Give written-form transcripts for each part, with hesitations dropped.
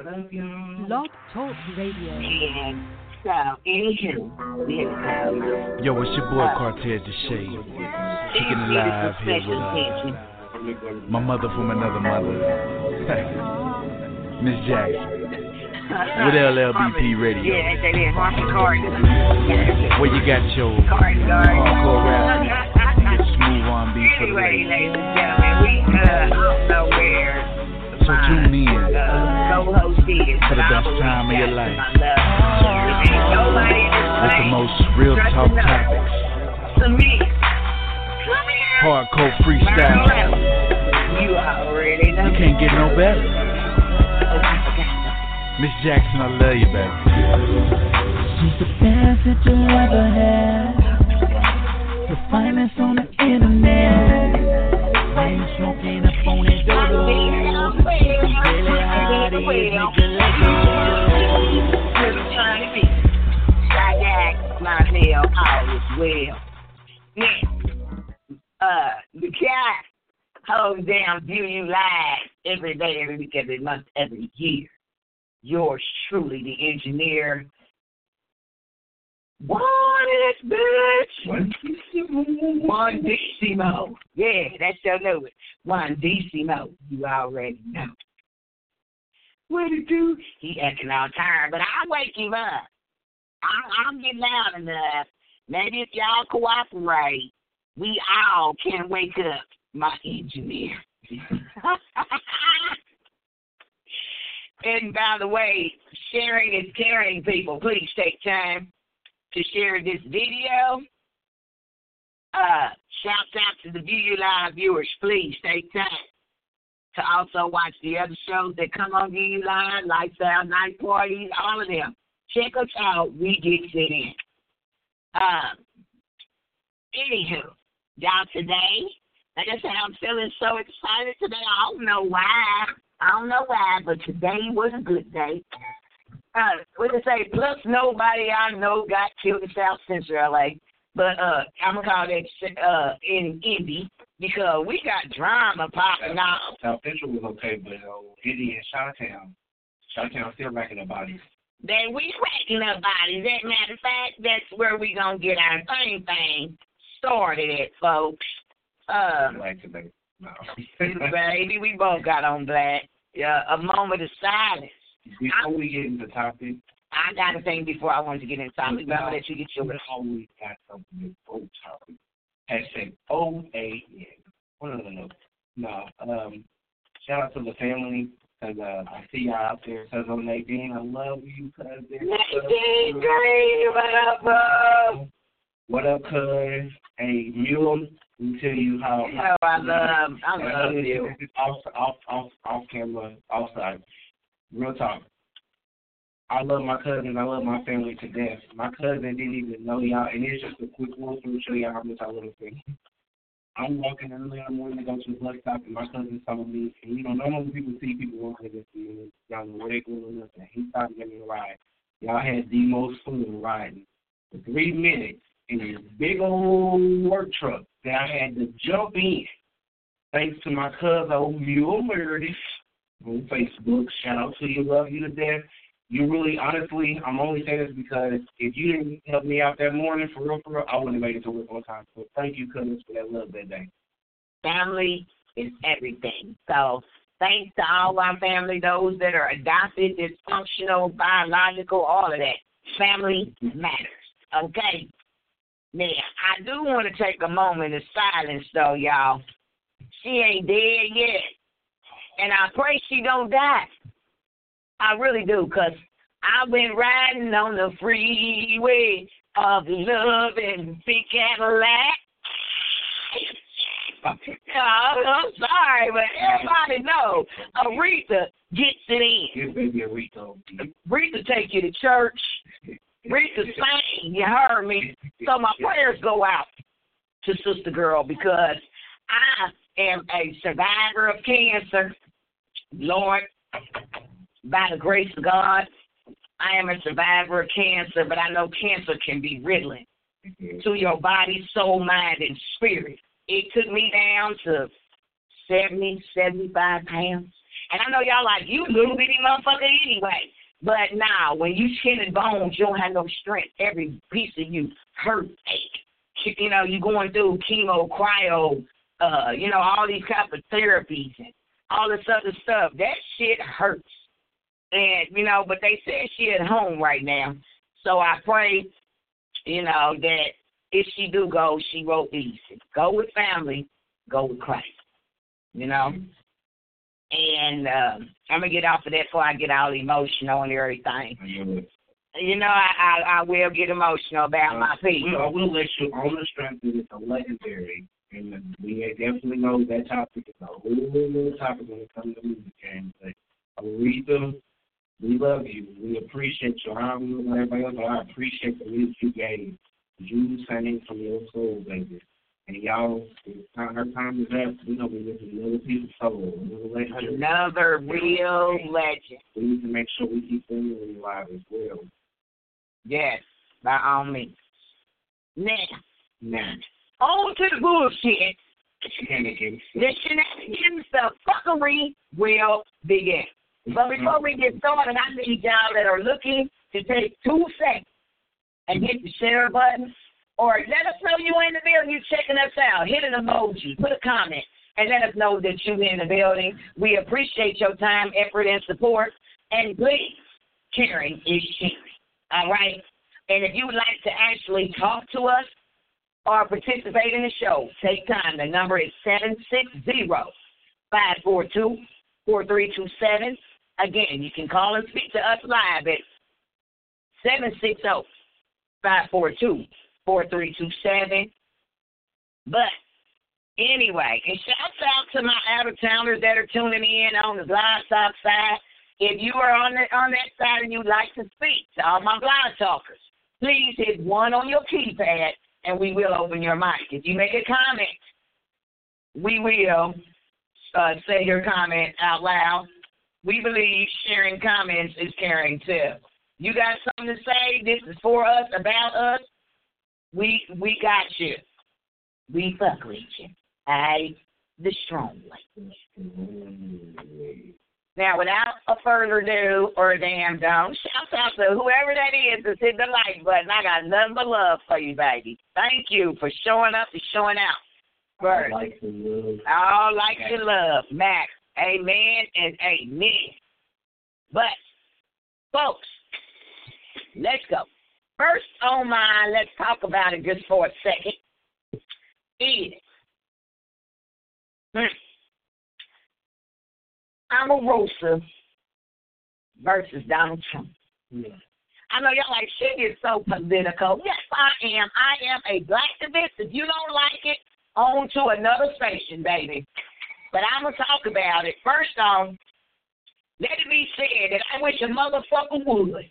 What up, y'all? Blog Talk Radio. And so, anywho, we have Yo, it's your boy Cortez the Shade. Kicking it live here with my mother from another mother, Miss Jackson. With LLBP Radio. Yeah, they did Harper Carter. Where you got your hardcore rap, smooth R&B for the Anyway, ladies. ladies and gentlemen, we don't know where. So tune in Co-host is for the best time of your life. Ain't nobody in this With the place most real talk topics. to me. Come here. Hardcore freestyle. You already know. You can't get no better. Miss Jackson, I love you, baby. She's the best that you'll ever have. The finest on the internet. Ain't smoking up on that dodo. Really hot, it make you let go. Trying to be. I got myself all as well. Now, the cat holds down View Live every day, every week, every month, every year. Yours truly, the engineer. What is bitch? One Decimo. Yeah, that's your know it. One Decimo. You already know. What it do? He acting all tired, but I'll wake him up. I'll get loud enough. Maybe if y'all cooperate, we all can wake up my engineer. And by the way, sharing is caring, people. Please take time to share this video. Shout out to the View Live viewers. Please take time to also watch the other shows that come on View Live, Lifestyle Night Parties, all of them. Check us out. We get it in. Anywho, y'all, today, like I said, I'm feeling so excited today. I don't know why, but today was a good day. What to say? Plus, nobody I know got killed in South Central LA. But I'm going to call that in Indy because we got drama popping out. South Central was okay, but Indy and Chi-Town still racking up bodies. Then we racking up bodies. As a matter of fact, that's where we going to get our thing started at, folks. Black today. No. Baby, we both got on black. A moment of silence. Before we get into topic, I got a thing before I wanted to get into topic. But I'll let you get your. We always got something before topic. Hashtag OAN. No. Shout out to the family. Cause I see y'all out there. Cause I'm Nadine. I love you, cousin. Nadine, great. What up, bro? What up, cuz? Hey, Mule. Let me tell you how. I love you. Off camera, outside. Real talk. I love my cousin. I love my family to death. My cousin didn't even know y'all, and it's just a quick one to show y'all how much I love him. I'm walking early in the morning to go to the bus stop, and my cousin's telling me, and normally people see people walking against me, y'all know where they going or nothing. He started getting me a ride. Y'all had the most fun riding for 3 minutes in this big old work truck that I had to jump in. Thanks to my cousin, old Mule Meredith, on Facebook. Shout out to you, love you to death. You really, honestly, I'm only saying this because if you didn't help me out that morning, for real, I wouldn't have made it to work on time. So thank you, cousins, for that love that day. Family is everything. So thanks to all our family, those that are adopted, dysfunctional, biological, all of that. Family matters. Okay? Now, I do want to take a moment of silence, though, y'all. She ain't dead yet. And I pray she don't die. I really do, because I've been riding on the freeway of love and big Cadillac. I'm sorry, but everybody knows Aretha gets it in. Yes, baby, Aretha. Aretha take you to church. Aretha sang, you heard me. So my prayers go out to Sister Girl because I am a survivor of cancer. Lord, by the grace of God, I am a survivor of cancer, but I know cancer can be riddling to your body, soul, mind, and spirit. It took me down to 70, 75 pounds. And I know y'all like, you little bitty motherfucker anyway. But now, when you skin and bones, you don't have no strength. Every piece of you hurt, ache. You know, you going through chemo, cryo, you know, all these type of therapies and all this other stuff. That shit hurts. And, you know, but they said she at home right now. So I pray, you know, that if she do go, she roll easy. Go with family, go with Christ, you know. And I'm going to get off of that before I get all emotional and everything. You know, I will get emotional about my people. I will let you on the strength that it's a legendary. And we definitely know that topic is a whole topic when it comes to music games. But Aretha, we love you. We appreciate you. I don't know everybody else, but I appreciate the music you gave. You sang from your soul, baby. And y'all, her time is up. We're going to be listening to another piece of soul. Another real legend. We need to make sure we keep them alive as well. Yes, by all means. Now, on to the bullshit. The shenanigans, the fuckery will begin. But before we get started, I need y'all that are looking to take 2 seconds and hit the share button, or let us know you in the building, you checking us out. Hit an emoji, put a comment, and let us know that you're in the building. We appreciate your time, effort, and support. And please, caring is sharing. All right? And if you would like to actually talk to us or participate in the show, take time. The number is 760-542-4327. Again, you can call and speak to us live at 760-542-4327. But anyway, and shouts out to my out-of-towners that are tuning in on the Blog Talk side. If you are on that side and you'd like to speak to all my Blog Talkers, please hit 1 on your keypad and we will open your mic. If you make a comment, we will say your comment out loud. We believe sharing comments is caring too. You got something to say? This is for us, about us. We got you. We fuck with you. The strong way. Now, without a further ado or a damn don't, shout out to whoever that is that's hit the like button. I got nothing but love for you, baby. Thank you for showing up and showing out. First. All like to love. Max, amen and amen. But, folks, let's go. First on mine, let's talk about it just for a second. Omarosa versus Donald Trump. Yeah. I know y'all like, she is so political. Yes, I am. I am a black activist. If you don't like it, on to another station, baby. But I'm going to talk about it. First on, let it be said that I wish a motherfucker would.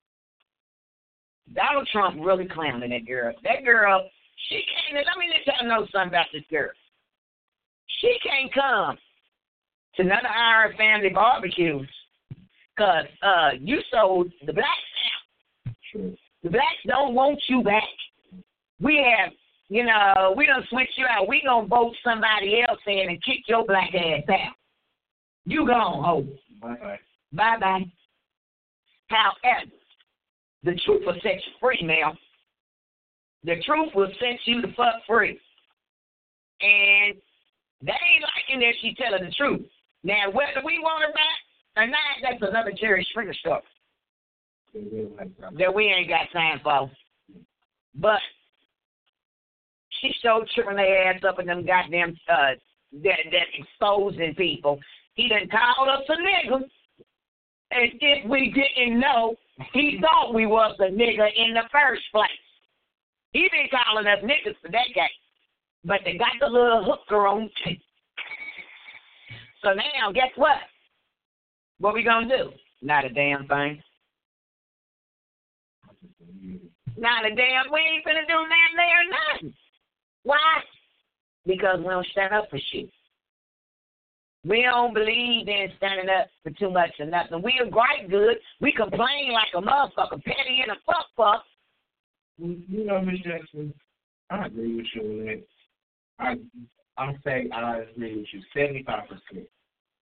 Donald Trump really clowning that girl. That girl, she can't, let me let y'all know something about this girl. She can't come to none of our family barbecues because you sold the blacks out. Sure. The blacks don't want you back. We have, you know, we done switch you out. We gonna vote somebody else in and kick your black ass out. You gone home. Bye-bye. Bye-bye. However, the truth will set you free, ma'am. The truth will set you the fuck free. And they ain't liking that she telling the truth. Now, whether we want her back or not, that's another Jerry Springer story that we ain't got time for. But she showed tripping their ass up in them goddamn that exposing people. He done called us a nigga. As if we didn't know, he thought we was a nigga in the first place. He been calling us niggas for decades. But they got the little hooker on tape. So now, guess what? What we gonna do? Not a damn thing. Not a damn. We ain't finna do nothing there, nothing. Why? Because we don't stand up for shit. We don't believe in standing up for too much or nothing. We are quite good. We complain like a motherfucker, petty and a fuck. You know, Ms. Jackson, I agree with you on that. I agree with you 75%.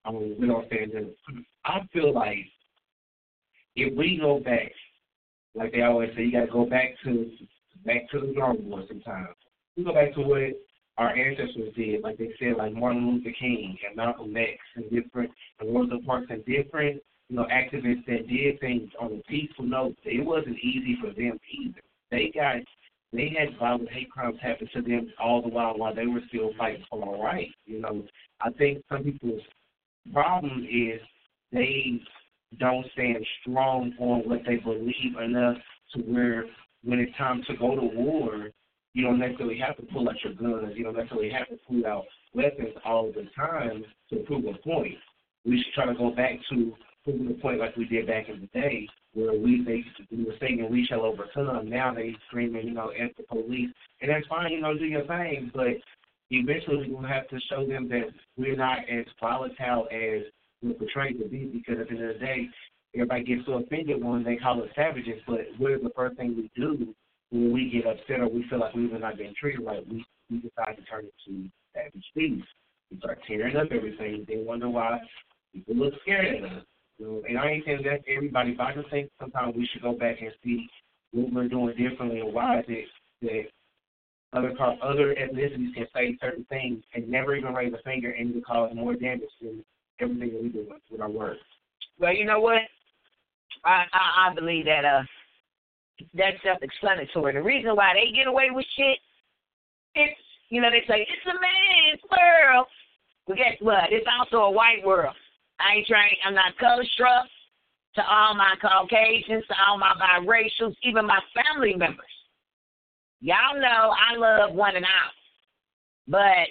we don't stand in. I feel like if we go back, like they always say, you got to go back to the drawing board sometimes. We go back to what our ancestors did, like they said, like Martin Luther King and Malcolm X and Rosa Parks and different, activists that did things on a peaceful note. It wasn't easy for them either. They had violent hate crimes happen to them all the while they were still fighting for our rights. I think some people's problem is they don't stand strong on what they believe enough to where when it's time to go to war, you don't necessarily have to pull out your guns. You don't necessarily have to pull out weapons all the time to prove a point. We should try to go back to proving the point like we did back in the day where we were saying we shall overcome. Now they screaming, at the police. And that's fine, do your thing. But eventually we're going to have to show them that we're not as volatile as we're portrayed to be, because at the end of the day, everybody gets so offended when they call us savages, but what is the first thing we do when we get upset or we feel like we've not been treated right? We decide to turn it to savage beasts. We start tearing up everything. They wonder why people look scared at us. And I ain't saying that's everybody, but I just think sometimes we should go back and see what we're doing differently and why is it that other ethnicities can say certain things and never even raise a finger and even cause more damage than everything that we do with our words. Well, you know what? I believe that that's self-explanatory. The reason why they get away with shit, it's, they say, it's a man's world. But guess what? It's also a white world. I'm not color-struck to all my Caucasians, to all my biracials, even my family members. Y'all know I love one and all. But,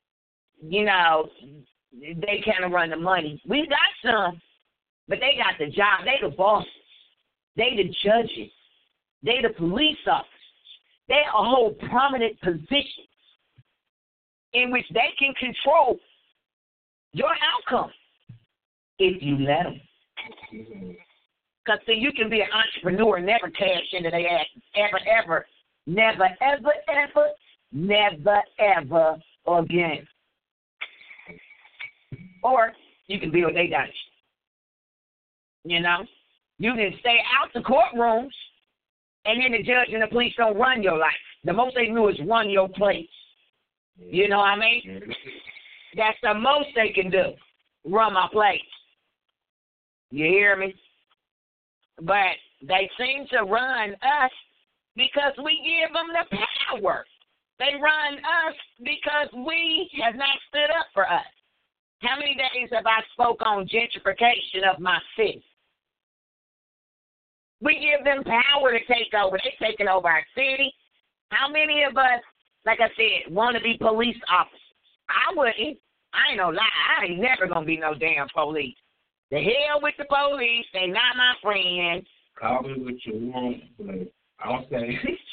they kind of run the money. We got some, but they got the job. They the bosses. They the judges. They the police officers. They hold prominent positions in which they can control your outcome if you let them. Because, see, you can be an entrepreneur and never cash into their ass, ever. Never, ever again. Or you can build a dynasty. You can stay out the courtrooms, and then the judge and the police don't run your life. The most they do is run your place. You know what I mean? That's the most they can do, run my place. You hear me? But they seem to run us because we give them the power. They run us because we have not stood up for us. How many days have I spoke on gentrification of my city? We give them power to take over. They're taking over our city. How many of us, like I said, want to be police officers? I wouldn't. I ain't no lie. I ain't never going to be no damn police. The hell with the police. They not my friends. Call me what you want, but I'll say,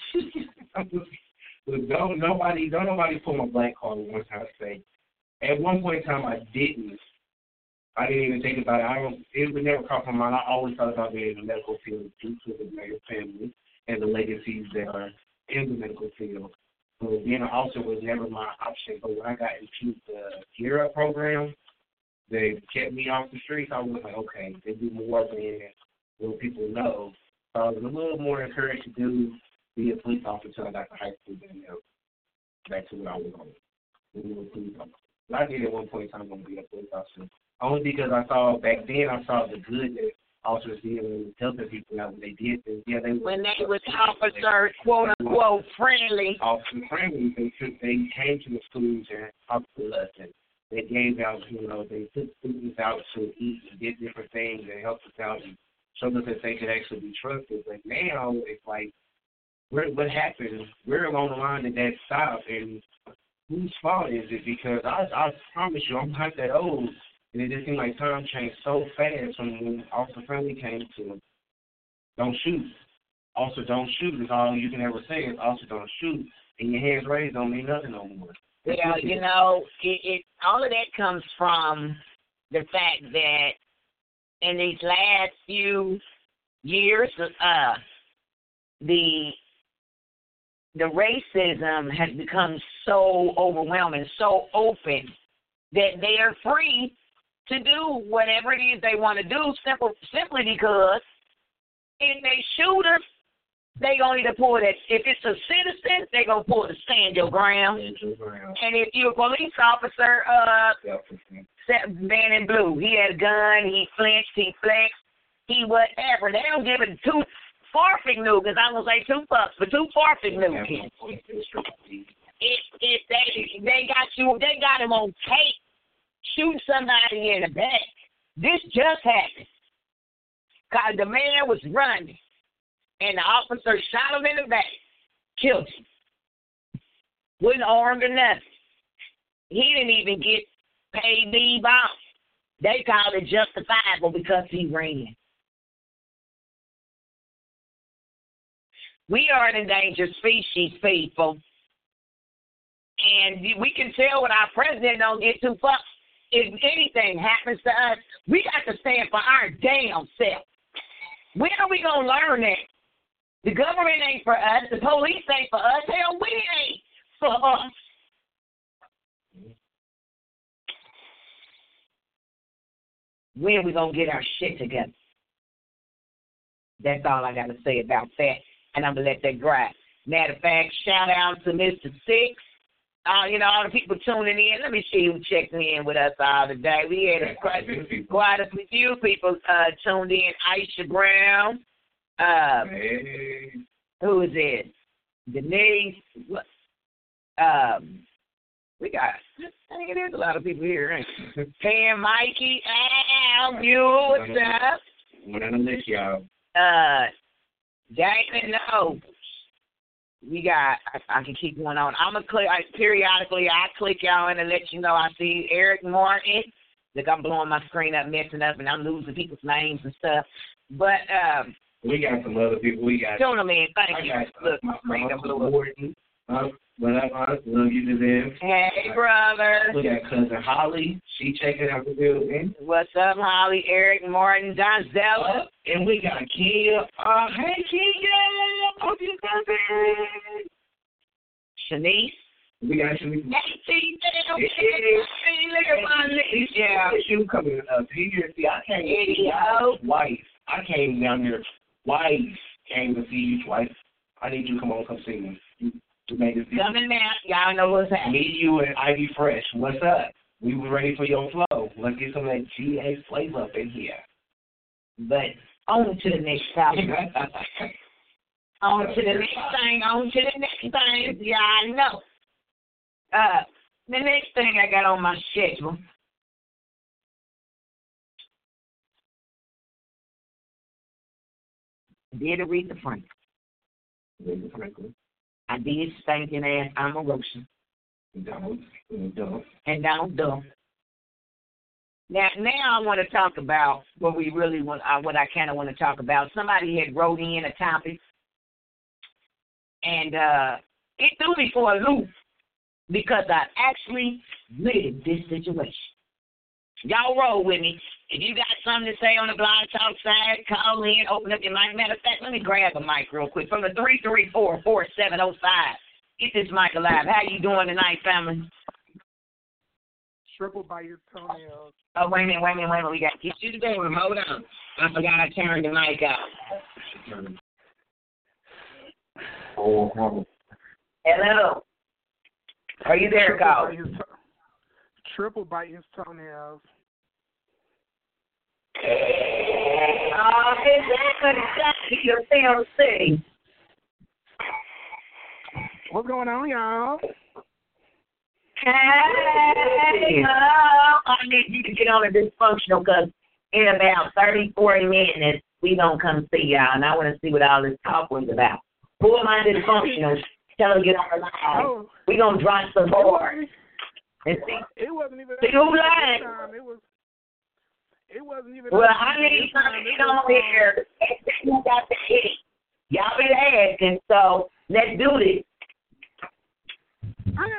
don't nobody pull my black card once I say. At one point in time, I didn't even think about it. It would never cross my mind. I always thought about being in the medical field due to the Mayer family and the legacies that are in the medical field. So being an officer was never my option. But when I got into the Gear Up program, they kept me off the streets. I was like, okay, they do more than what people know. So I was a little more encouraged to be a police officer until I got to high school. Then back to what I was on. But I did at one point in time want to be a police officer. Only because I saw back then the good that officers did when helping people out when they did things. Yeah, when they was officer quote unquote friendly. Officer friendly. They came to the schools and talked to us, and they gave out, they took students out to eat and did different things and helped us out and showed us that they could actually be trusted. But now it's like, what happened? We're along the line that stopped, and whose fault is it? Because I promise you, I'm not that old. And it just seemed like time changed so fast from when Officer Friendly came to don't shoot. Also, don't shoot is all you can ever say is also don't shoot. And your hands raised don't mean nothing no more. Yeah, it all of that comes from the fact that in these last few years, the racism has become so overwhelming, so open, that they are free to do whatever it is they want to do simply because if they shoot her, they going to pull that. If it's a citizen, they going to pull the stand your ground. And if you're a police officer, man in blue, he had a gun, he flinched, he flexed, he whatever. They don't give it two farfig new, because I'm going to say 2 fucks, but 2 farfig new. If they got him on tape shooting somebody in the back. This just happened. Because the man was running, and the officer shot him in the back, killed him. Wasn't armed or nothing. He didn't even get paid leave off. They called it justifiable because he ran. We are an endangered species, people. And we can tell when our president don't get 2 fucks. If anything happens to us, we got to stand for our damn self. When are we going to learn that? The government ain't for us. The police ain't for us. Hell, we ain't for us. When are we going to get our shit together? That's all I got to say about that. And I'm going to let that grind. Matter of fact, shout out to Mr. Six. All the people tuning in. Let me see who checked in with us all today. We had quite a few people tuned in. Aisha Brown. Hey. Who is it? Denise. We got, there's a lot of people here, ain't there? Pam, Mikey, Al, Mule, what's up? What I miss y'all. Damon, no. We got, I can keep going on. I'm going to click, periodically, I click y'all in and let you know I see Eric Martin. Look, I'm blowing my screen up, messing up, and I'm losing people's names and stuff. But, we got some other people. We got. Tune them in. Thank you. Look, my screen up blew up. What up, Honest? Love you to them. Hey, brother. We got cousin Holly. She checking out the building. What's up, Holly? Eric Martin, Donzella. And we got Kia. Hey, Kia. Hope you cousin. Shanice. We got Shanice. Hey, look at my list. Yeah. You coming up here. See, I came to see you twice. I came down here twice. Came to see you twice. I need you to come see me. Coming now, y'all know what's happening. Me, you, and Ivy Fresh. What's up? We were ready for your flow. Let's get some of that GA flavor up in here. But on to the next topic. On to the next thing. On to the next thing. Yeah, I know. The next thing I got on my schedule. Did Aretha Franklin. Aretha Franklin. I did stinking ass Omarosa. And Donald Duck. Now I want to talk about what we really want. What I kind of want to talk about. Somebody had wrote in a topic, and it threw me for a loop because I actually lived this situation. Y'all roll with me. If you got something to say on the Blog Talk side, call in, open up your mic. Matter of fact, let me grab a mic real quick from the 334-4705. Get this mic alive. How you doing tonight, family? Triple by your toenails. Oh, wait a minute. We got to get you to the bedroom. Hold on. I forgot I turned the mic out. Hello. Are you there, Carl? Triple by his toenails. Exactly. Your Sam City. What's going on, y'all? Hey, I need you to get on a dysfunctional because in about 30, 40 minutes, we going to come see y'all, and I want to see what all this talk was about. Who am I dysfunctional? Tell them to get on the line. Oh. We going to drop some board. And see. It wasn't even see who lying. It wasn't even. Well, I need something to get on here. You got the hit. Y'all been asking, so let's do this. Okay.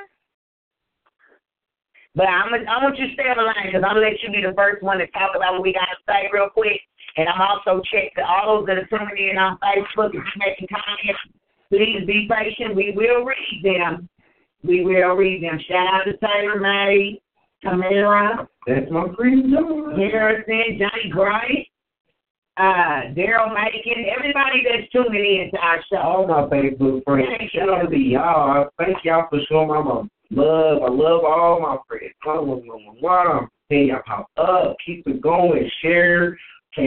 But I want you to stay on the line because I'm going to let you be the first one to talk about what we got to say real quick. And I'm also checking all those that are tuning in on Facebook and making comments. Please be patient. We will read them. Shout out to Taylor May. Tamara. That's my friend John. Harrison, Johnny Bright, Daryl Macon, everybody that's tuning in to our show. All my Facebook friends. Shout out to y'all. Thank y'all for showing my love. I love all my friends. I'm saying y'all pop up. Keep it going. Share.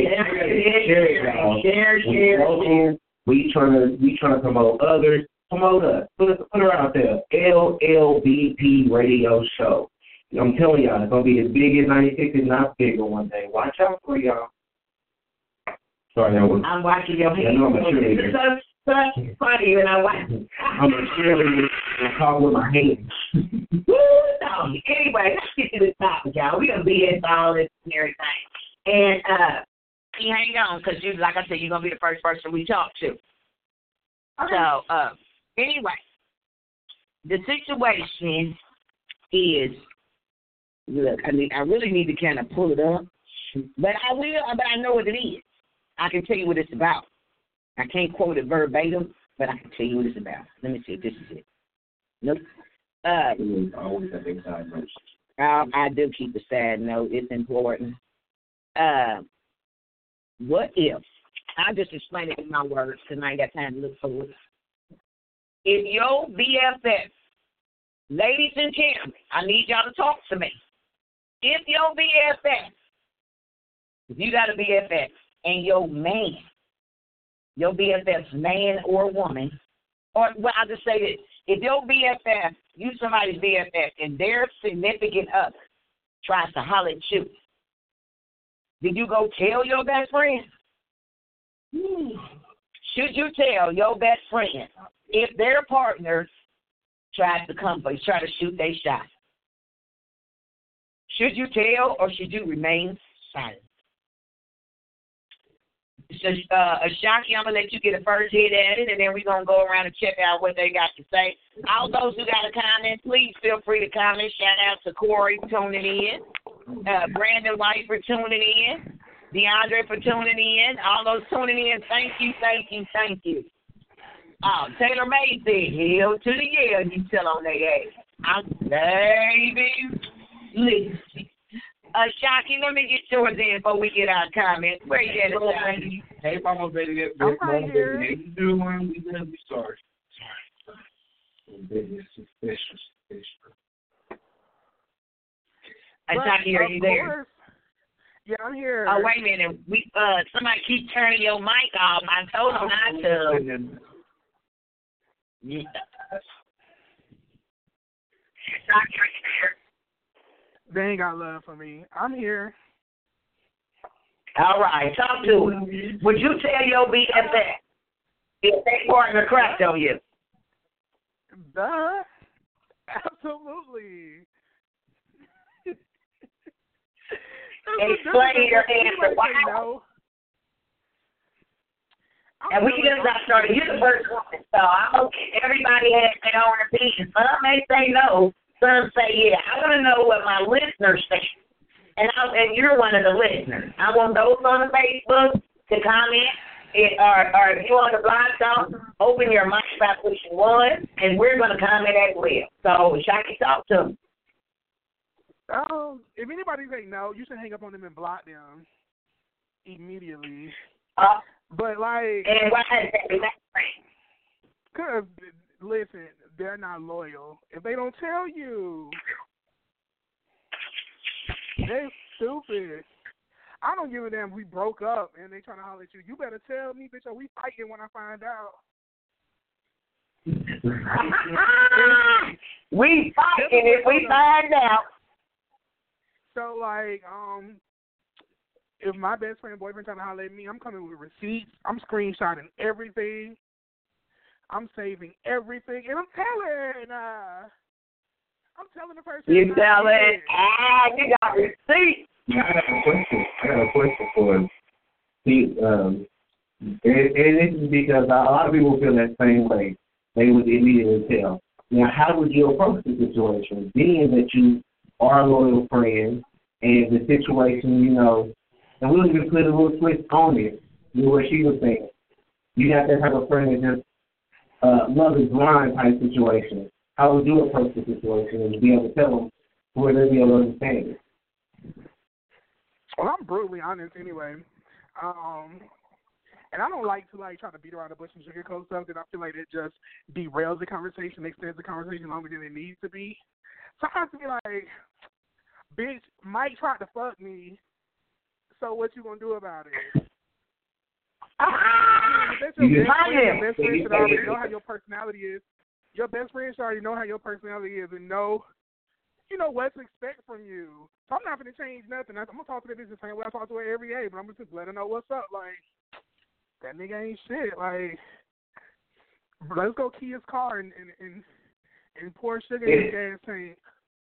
Share. We trying to promote others. Promote us. Put her out there. LLBP Radio Show. I'm telling y'all, it's going to be as big as 96 and not bigger one day. Watch out for y'all. Sorry, I'm watching your hands. I'm a cheerleader. It's so funny when I'm watching. I'm a cheerleader. I talk with my hands. No. Anyway, let's get to the topic, y'all. We're going to be into all this and everything. And you hang on, because, like I said, you're going to be the first person we talk to. Okay. So, anyway, the situation is, look, I really need to kind of pull it up, but I know what it is. I can tell you what it's about. I can't quote it verbatim, but I can tell you what it's about. Let me see if this is it. Nope. Always have a side note. I do keep a sad note. It's important. What if, I'll just explain it in my words because I ain't got time to look for it. If your BFF, ladies and gentlemen, I need y'all to talk to me. If your BFF, if you got a BFF and your BFF's man or woman, or well, I'll just say this. If your BFF, you somebody's BFF, and their significant other tries to holler at you, did you go tell your best friend? Should you tell your best friend if their partner tries to come for you, try to shoot their shot? Should you tell or should you remain silent? So, Ashanti, I'm going to let you get a first hit at it, and then we're going to go around and check out what they got to say. All those who got a comment, please feel free to comment. Shout out to Corey for tuning in, Brandon White for tuning in, DeAndre for tuning in, all those tuning in. Thank you. Oh, Taylor May said, hell to the yeah, you tell on their ass. I'm baby. Listen. Shocky, let me get yours in before we get our comments. Where you at, Shocky? Hey, Mama, baby, I'm right here. You do one, we gonna be sorry. Shocky, are you there? Yeah, I'm here. Oh, wait a minute. We somebody keep turning your mic off. I told them not to. Yeah. Shocky, are you there? They ain't got love for me. I'm here. All right, talk to him. Would you tell your BFF if they partner cracked on you? Duh. Absolutely. Explain your answer. Why? No. And we just got started. You're the first one, so I'm okay. Everybody has their own opinion. Some may say no. Some say, yeah, I want to know what my listeners think. And you're one of the listeners. I want those on Facebook to comment. Or if you want to blog talk, open your mic by pushing 1, and we're going to comment as well. So, Shocky, talk to them. If anybody say no, you should hang up on them and block them immediately. But, like... And why is that? Because, listen, they're not loyal. If they don't tell you, they're stupid. I don't give a damn if we broke up and they trying to holler at you. You better tell me, bitch, or we fighting when I find out. We fighting if we find out. So, like, if my best friend, boyfriend trying to holler at me, I'm coming with receipts. I'm screenshotting everything. I'm saving everything, and I'm telling the person. You telling? You got receipts. I got a question for him. See, and this is because a lot of people feel that same way. They would immediately tell. Now, how would you approach the situation? Being that you are a loyal friend, and the situation, and we'll even put a little twist on it, what she was saying. You have to have a friend that just love is blind type situation. How would you approach the situation and be able to tell them Where there's no understanding. Well, I'm brutally honest anyway. And I don't like to try to beat around the bush and sugarcoat stuff that I feel like it just derails the conversation, extends the conversation longer than it needs to be. So I have to be like, bitch, Mike tried to fuck me, so what you gonna do about it? Your best friend should already know how your personality is. Your best friend should already know how your personality is and know, what to expect from you. So I'm not going to change nothing. I'm going to talk to the bitch the same way I talk to her every day, but I'm going to just let her know what's up. Like, that nigga ain't shit. Like, let's go key his car and pour sugar in his gas tank.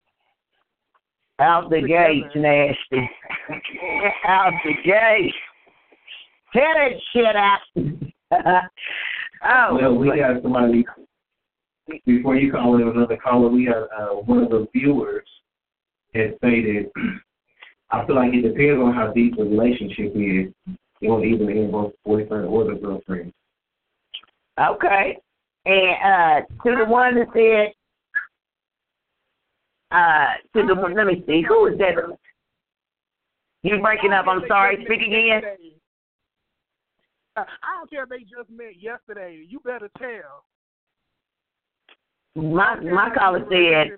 Out the gate, nasty. Out the gate. Tear that shit out. Well, we got somebody, before you call in another caller, we got one of the viewers has stated, I feel like it depends on how deep the relationship is. It won't even involve boyfriend or the girlfriend. Okay. And to the one that said, let me see, who is that? You breaking up, I'm sorry, speak again. I don't care if they just met yesterday. You better tell. My caller said,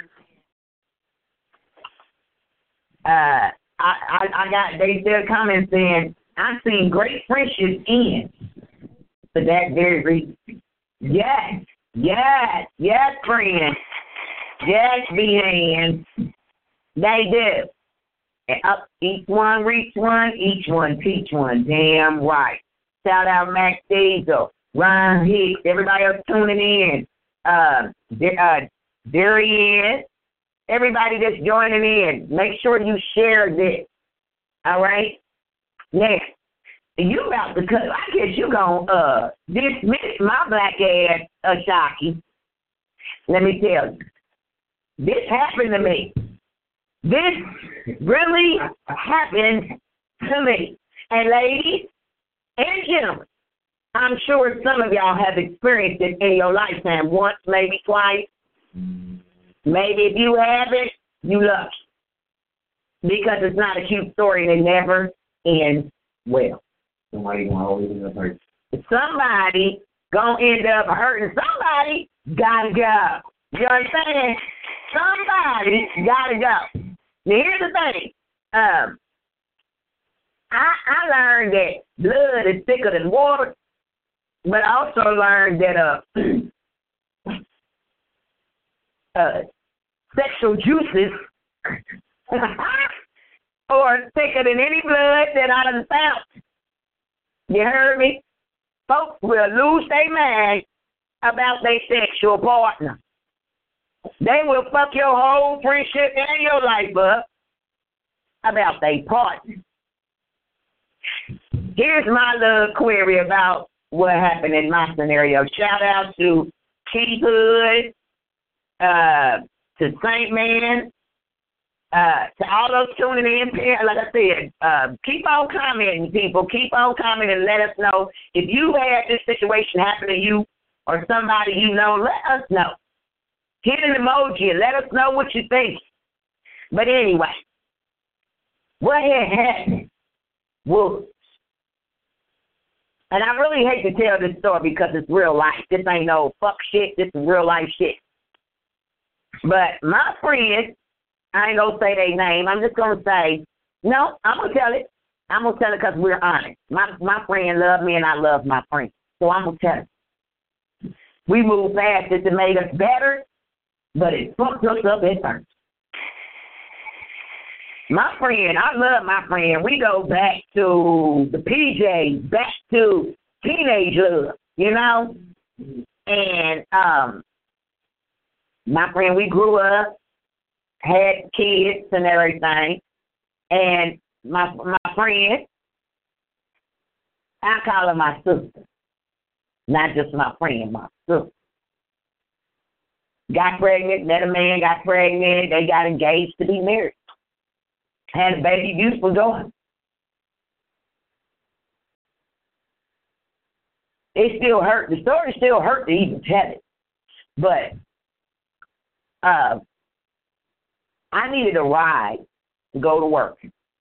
they still comment saying, I've seen great friendships end for that very reason. Yes, friends. Yes, behave. They do. And up, each one reach one, each one teach one. Damn right. Shout out Max Diesel, Ron Hicks, everybody else tuning in. Darian, everybody that's joining in. Make sure you share this. All right? Now, you about to cut. I guess you gonna dismiss my black ass, Ashaki. Let me tell you. This happened to me. This really happened to me. And ladies and gentlemen, I'm sure some of y'all have experienced it in your lifetime once, maybe twice. Maybe if you haven't, you lucky. Because it's not a cute story and it never ends well. Somebody gonna always end up hurt. Somebody gonna end up hurting. Somebody gotta go. You understand? Somebody gotta go. Now here's the thing. I learned that blood is thicker than water, but I also learned that sexual juices are thicker than any blood that I done found. You heard me? Folks will lose their mind about their sexual partner. They will fuck your whole friendship and your life up about their partner. Here's my little query about what happened in my scenario. Shout out to Keith Hood, to Saint Man, to all those tuning in. Like I said, keep on commenting, people. Keep on commenting and let us know if you had this situation happen to you or somebody you know. Let us know. Hit an emoji and let us know what you think. But anyway, what had happened was, and I really hate to tell this story because it's real life. This ain't no fuck shit. This is real life shit. But my friend, I ain't going to say their name. I'm just going to say, no, I'm going to tell it. I'm going to tell it because we're honest. My friend loved me and I love my friend. So I'm going to tell it. We moved past it to make us better, but it fucked us up at first. My friend, I love my friend. We go back to the PJ, back to teenage love, you know? And my friend, we grew up, had kids and everything. And my friend, I call her my sister. Not just my friend, my sister. Got pregnant, met a man, got pregnant. They got engaged to be married. Had a baby, beautiful daughter. It still hurt. The story still hurt to even tell it. But I needed a ride to go to work.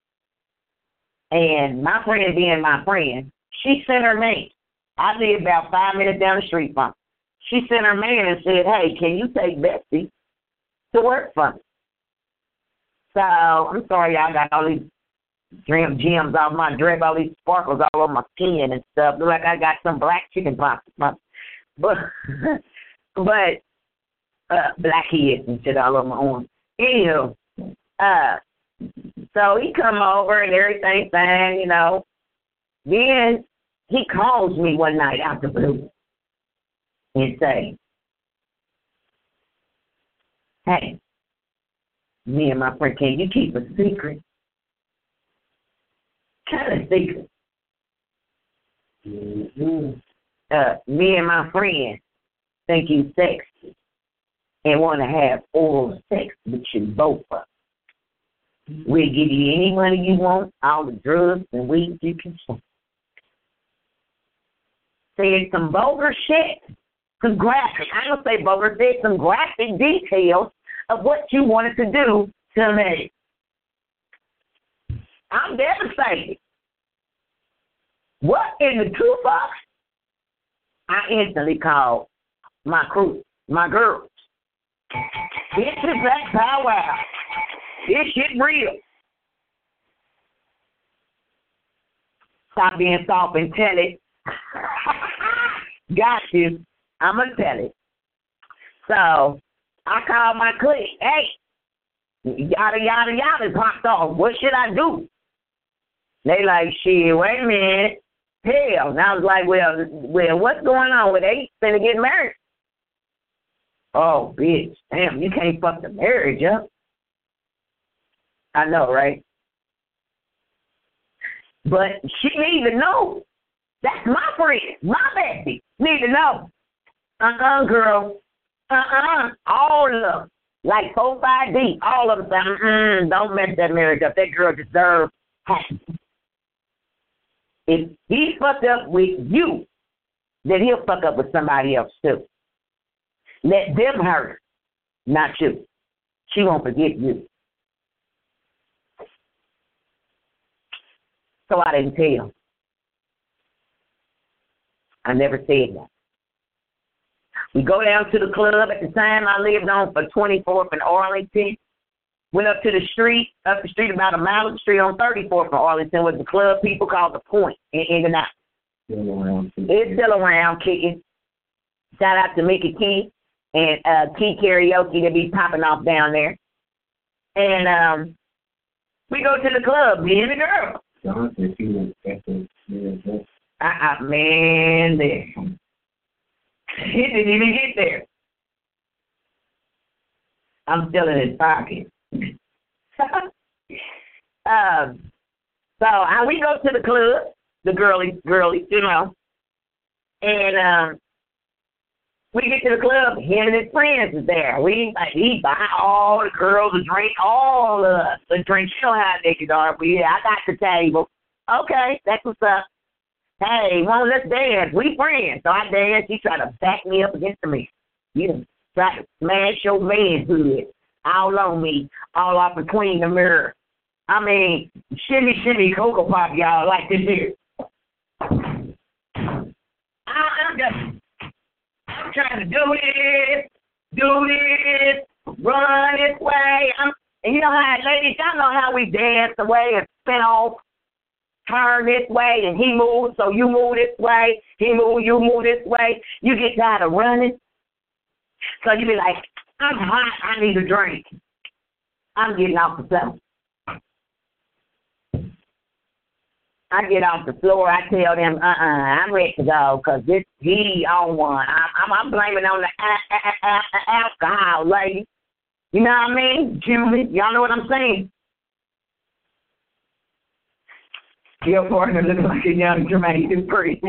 And my friend being my friend, she sent her man. I live about 5 minutes down the street from her. She sent her man and said, hey, can you take Betsy to work for me? So, I'm sorry, y'all got all these gems off my dress, all these sparkles all over my skin and stuff. Look like I got some black chicken pox. But black heads and shit all over my arm. Anywho, so he come over and everything fine, you know. Then he calls me one night out the blue and say, hey, me and my friend, can you keep a secret? Kind of secret. Me and my friend think you sexy and want to have oral sex with you both of us. We'll give you any money you want, all the drugs and weed you can smoke. Said some vulgar shit, some graphic, I don't say vulgar, said some graphic details of what you wanted to do to me. I'm devastated. What in the toolbox? I instantly called my crew, my girls. This is that powwow. This shit real. Stop being soft and tell it. Got you. I'm going to tell it. So, I called my clique. Hey, yada, yada, yada popped off. What should I do? They like, shit, wait a minute. Hell. And I was like, well, what's going on? Well, they finna get married. Oh, bitch. Damn, you can't fuck the marriage up. I know, right? But she need to know. That's my friend, my bestie. Need to know. Girl. All of them. Like 4, 5 deep. All of them say, don't mess that marriage up. That girl deserves happiness. If he fucked up with you, then he'll fuck up with somebody else too. Let them hurt, not you. She won't forget you. So I didn't tell. I never said that. We go down to the club at the time I lived on for 24th and Arlington. Went up the street about a mile up the street on 34th and Arlington with the club people called The Point in Indianapolis. It's still around kicking. Shout out to Mickey Key and Key Karaoke that be popping off down there. And we go to the club, me and the girl. Man, there. He didn't even get there. I'm still in his pocket. So we go to the club, the girlies, you know, and we get to the club. Him and his friends is there. He buy all the girls a drink, all the drinks. You know how niggas are. I got the table. Okay, that's what's up. Hey, let's dance. We friends. So I dance. He tried to back me up against me. You try to smash your manhood all on me, all off between the mirror. I mean, shimmy, Cocoa Pop, y'all, like this here. I'm trying to do this, run this way. And you know how, ladies, y'all know how we dance away and spin off. Turn this way, and he moves, so you move this way. He moves, you move this way. You get tired of running. So you be like, I'm hot, I need a drink. I'm getting off the floor. I get off the floor, I tell them, I'm ready to go, because he on one. I'm blaming on the alcohol, lady. You know what I mean? Julie, y'all know what I'm saying? Your partner looking like a young Jermaine Dupri.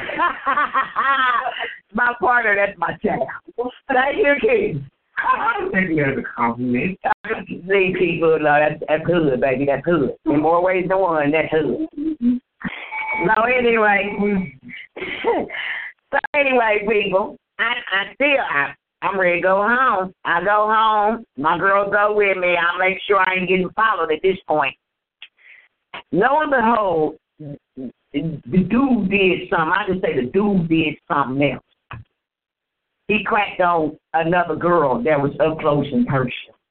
My partner, that's my child. Thank you, kid. I think you have a compliment. See, people, no, that's hood, baby. That's hood. In more ways than one, that's hood. So anyway, people, I I'm ready to go home. I go home. My girls go with me. I make sure I ain't getting followed at this point. Lo and behold, the dude did something. I just say the dude did something else. He cracked on another girl that was up close and personal,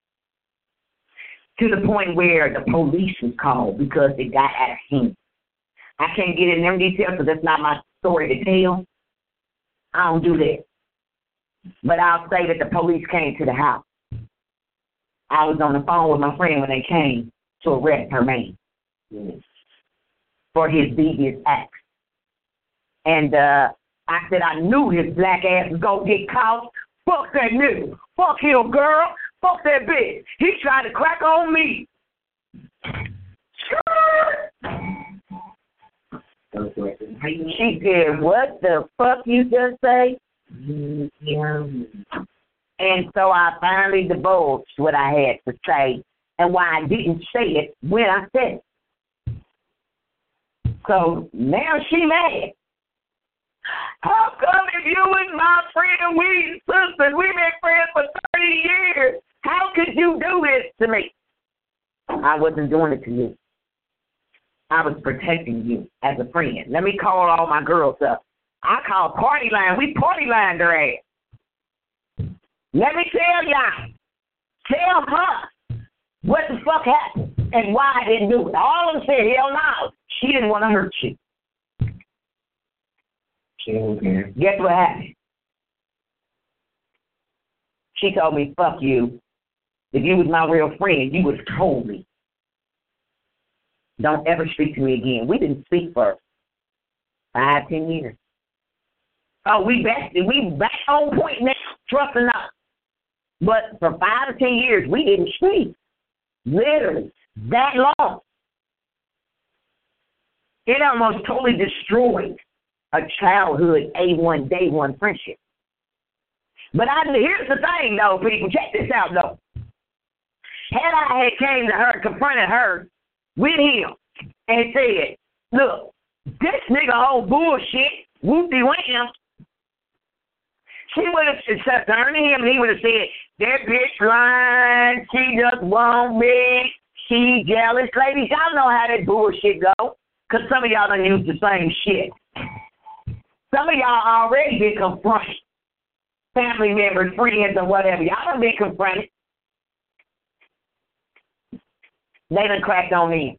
to the point where the police was called because it got out of hand. I can't get in them details because that's not my story to tell. I don't do that. But I'll say that the police came to the house. I was on the phone with my friend when they came to arrest her man for his devious acts. And I said I knew his black ass was going to get caught. Fuck that nigga. Fuck him, girl. Fuck that bitch. He tried to crack on me. She said, what the fuck you just say? Yeah. And so I finally divulged what I had to say and why I didn't say it when I said it. So now she mad. How come if you and my friend, we sisters, we've been friends for 30 years, how could you do this to me? I wasn't doing it to you. I was protecting you as a friend. Let me call all my girls up. I called party line. We party lined her ass. Let me tell y'all. Tell her what the fuck happened and why I didn't do it. All of them said, hell no. She didn't want to hurt you. Okay. Guess what happened? She told me, fuck you. If you was my real friend, you would have told me. Don't ever speak to me again. We didn't speak for 5, 10 years. Oh, we back on point now, trust or not. But for 5 or 10 years, we didn't speak. Literally, that long. It almost totally destroyed a childhood A1, day one friendship. But here's the thing, though, people. Check this out, though. Had I had came to her, confronted her with him, and said, look, this nigga old bullshit, whoopty-wham, she would have turned to him and he would have said, that bitch lying, she just want me, she jealous. Ladies, y'all know how that bullshit go, because some of y'all done use the same shit. Some of y'all already been confronted. Family members, friends, or whatever. Y'all done been confronted. They done cracked on me.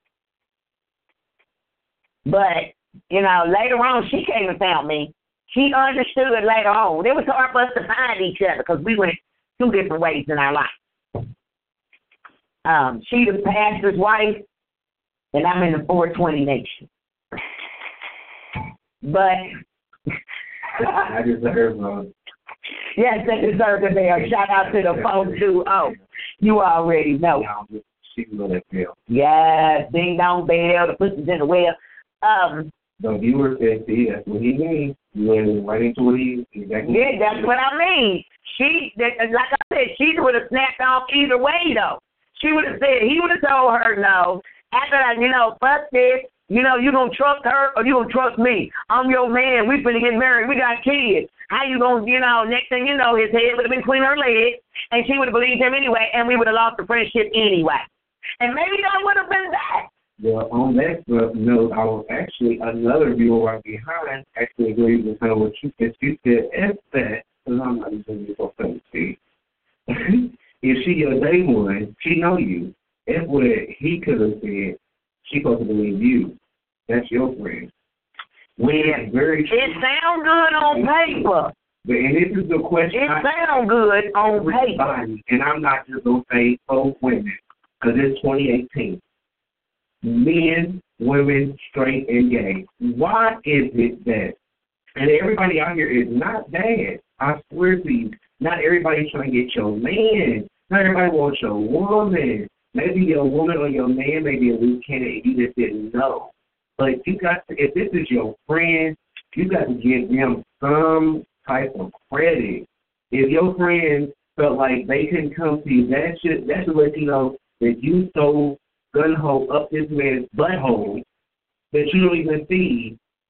But, later on, she came and found me. She understood later on. It was hard for us to find each other because we went 2 different ways in our life. She was pastor's wife, and I'm in the 420 nation. But I deserve one. Yes, they deserve the bell. Shout out to the 420. You already know. She can go that bell. Yes, ding dong bell. The pussy's in the well. The viewer said, yeah, what he means. You went right into what he exactly. Yeah, that's what I mean. Like I said, she would have snapped off either way, though. She would have said, he would have told her no. After that, fuck this. You going to trust her or you going to trust me? I'm your man. We finna get married. We got kids. How you going to, next thing you know, his head would have been between her legs, and she would have believed him anyway, and we would have lost the friendship anyway. And maybe that would have been that. Well, on that note, I was actually another viewer right behind actually agreed with what you said. She said, F that, because I'm not using you for fancy. If she your day one, she know you. F what he could have said, she supposed to believe you. That's your friend. Yeah, very true. It sounds good on paper. And this is the question. It sounds good on paper. And I'm not just going to say both women, because it's 2018. Men, women, straight, and gay. Why is it that? And everybody out here is not bad. I swear to you, not everybody's trying to get your man. Not everybody wants your woman. Maybe your woman or your man may be a weak candidate. You just didn't know. But you got to, if this is your friend, you got to give them some type of credit. If your friend felt like they couldn't come to you, that should let you know that you so gun-ho up this man's butthole that you don't even see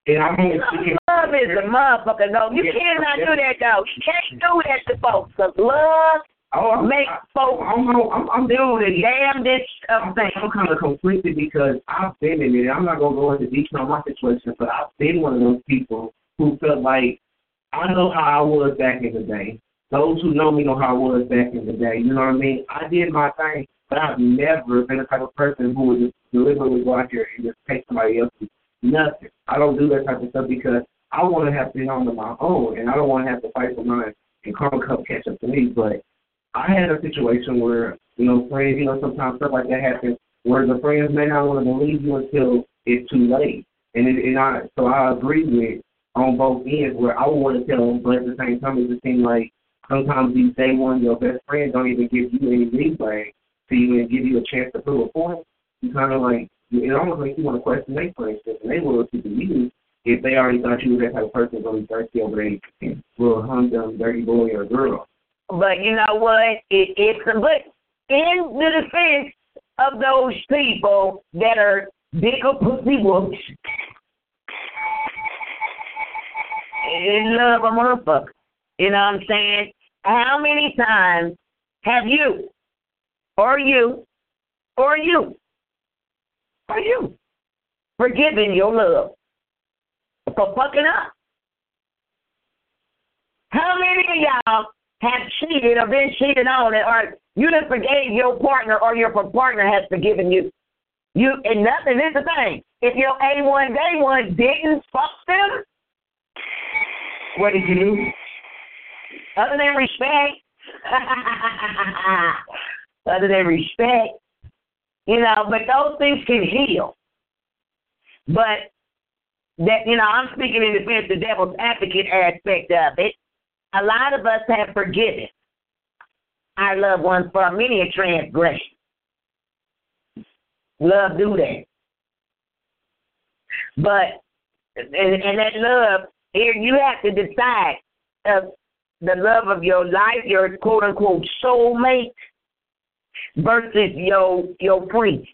And I'm only speaking. Love is a motherfucker. No, you cannot do that, though. You can't do that to folks. Because love makes folks do the damnedest of things. I'm kind of conflicted because I've been in it. I'm not going to go into detail on my situation, but I've been one of those people who felt like I know how I was back in the day. Those who know me know how I was back in the day. You know what I mean? I did my thing, but I've never been the type of person who would just deliberately go out here and just take somebody else's nothing. I don't do that type of stuff because I want to have things on my own, and I don't want to have to fight for mine and karma come catch up to me. But I had a situation where, friends, sometimes stuff like that happens where the friends may not want to believe you until it's too late. So I agree with on both ends where I would want to tell them, but at the same time, it just seems like sometimes these day one, your best friends don't even give you any leeway to even give you a chance to prove a point. You kind of like, it almost makes you want to question their friendship, and they will to you if they already thought you were that type of person going to be thirsty over a little humdrum, dirty boy or girl. But you know what? But in the defense of those people that are bigger pussy whoops, love a motherfucker. You know what I'm saying? How many times have you forgiven your love for fucking up? How many of y'all have cheated or been cheated on, or you done forgave your partner or your partner has forgiven you? And nothing is the thing. If your A1 day one didn't fuck them, what did you do? Other than respect. Other than respect. But those things can heal. But that, I'm speaking in defense of the devil's advocate aspect of it. A lot of us have forgiven our loved ones for many a transgression. Love do that. But, and that love, here you have to decide the love of your life, your quote-unquote soulmate, versus your friend.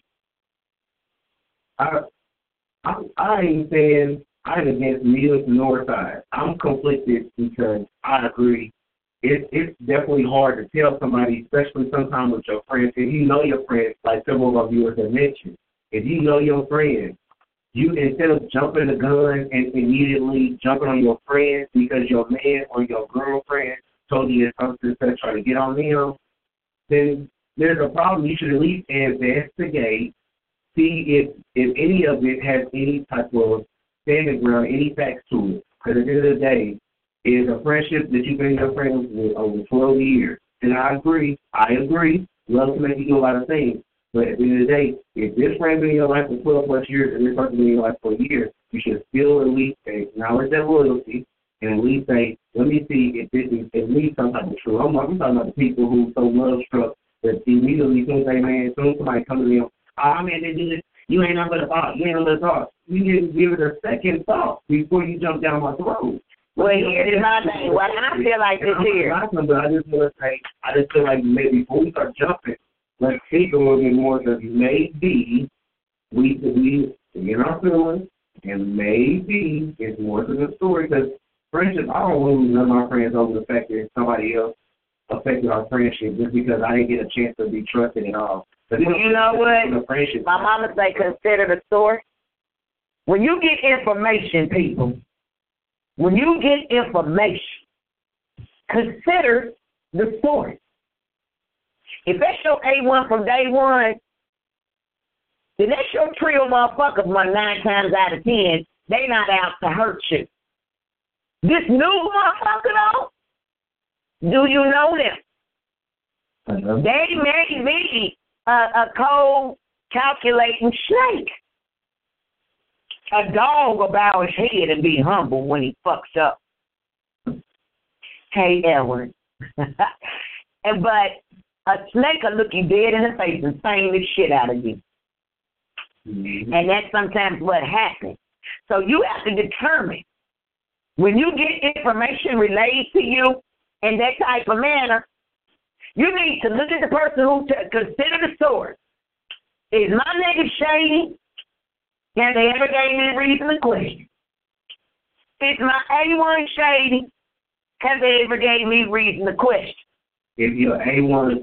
I ain't saying I'm against neither nor side. I'm conflicted because I agree. It's definitely hard to tell somebody, especially sometimes with your friends. If you know your friends, like several of our viewers have mentioned, if you know your friends, you instead of jumping the gun and immediately jumping on your friends because your man or your girlfriend told you something to try to get on them, then there's a problem. You should at least investigate, see if any of it has any type of standing ground, any facts to it. Because at the end of the day, it's a friendship that you've been your friends with over 12 years. And I agree. Love can make you do a lot of things. But at the end of the day, if this friend been in your life for 12 plus years and this person been in your life for a year, you should still at least acknowledge that loyalty and at least say, let me see if this is at least some type of true. I'm talking about the people who so love struck that immediately soon say, man, as soon as somebody comes to them, man, they do this, you ain't nothing but a thought. You ain't nothing but a thought. You didn't give it a second thought before you jump down my throat. Well, here's my thing. What I feel like this here. But I just want to say, I just feel like maybe before we start jumping, let's think a little bit more because maybe we get our feelings, and maybe it's more to the story because friendship, I don't lose none of my friends over the fact that somebody else affected our friendship just because I didn't get a chance to be trusted at all. Well, you know what? My mama say consider the source. When you get information, people, when you get information, consider the source. If that's your A1 from day one, then that's your trio motherfuckers 9 times out of 10. They not out to hurt you. This new motherfucker, though, do you know them? They may be a cold, calculating snake. A dog will bow his head and be humble when he fucks up. Hey, Edward. But a snake will look you dead in the face and sing the shit out of you. Mm-hmm. And that's sometimes what happens. So you have to determine, when you get information relayed to you in that type of manner, you need to look at the person who consider the source. Is my nigga shady? Can they ever gave me a reason to question? Is my A1 shady? Have they ever gave me reason to question? If you're A1,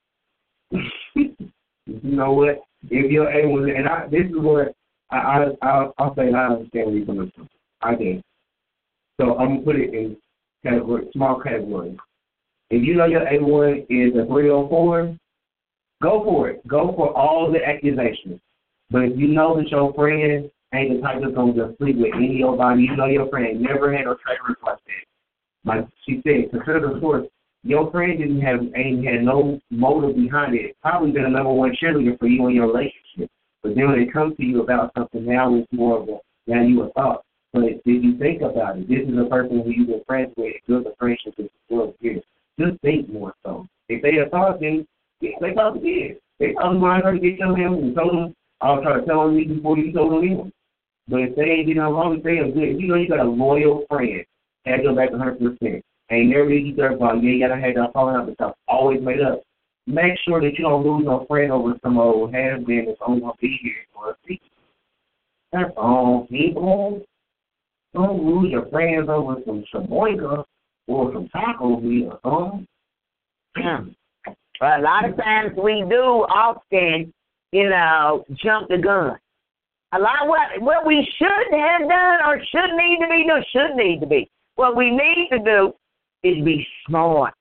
you know what? If you're A1, and this is what I'll say I understand where you're coming from. I do. So I'm going to put it in small categories. If you know your A1 is a 304, go for it. Go for all the accusations. But if you know that your friend ain't the type that's going to sleep with any of your body, you know your friend never had a trait like that. Like she said, consider the source. Your friend ain't had no motive behind it. Probably been a number one cheerleader for you in your relationship. But then when it comes to you about something, now it's more of now you a thought. But if you think about it, this is a person who you've been friends with, built a friendship with for 12 years. Just think more so. If they have thought, then they thought it is. They probably wanted her to get to him and told him, I'll try to tell him before you told him. But if they ain't getting along, if they are good, you know you got a loyal friend. Had your back 100%. Ain't never did you third about you ain't gotta have that falling out because always made up. Make sure that you don't lose no friend over some old has-been that's only gonna be here for a season. That's all, people. Don't lose your friends over some Sheboygan or some taco meat or something. But a lot of times we do often, jump the gun. A lot of what we should have done or should need to be. What we need to do is be smart.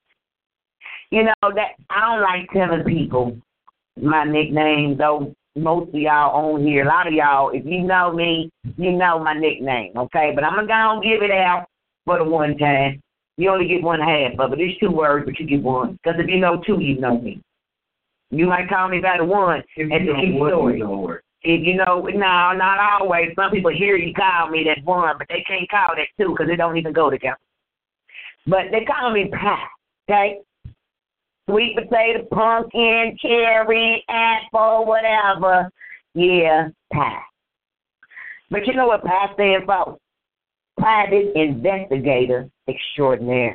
That I don't like telling people my nickname, though most of y'all on here, a lot of y'all, if you know me, you know my nickname, okay? But I'm going to go and give it out for the one time. You only get one half of it. It's 2 words, but you get one. Because if you know 2, you know me. You might call me by the one and the key story. If you know, no, not always. Some people hear you call me that one, but they can't call that 2 because they don't even go together. But they call me pie, okay? Sweet potato, pumpkin, cherry, apple, whatever. Yeah, pie. But you know what pie stands for? Private Investigator Extraordinaire.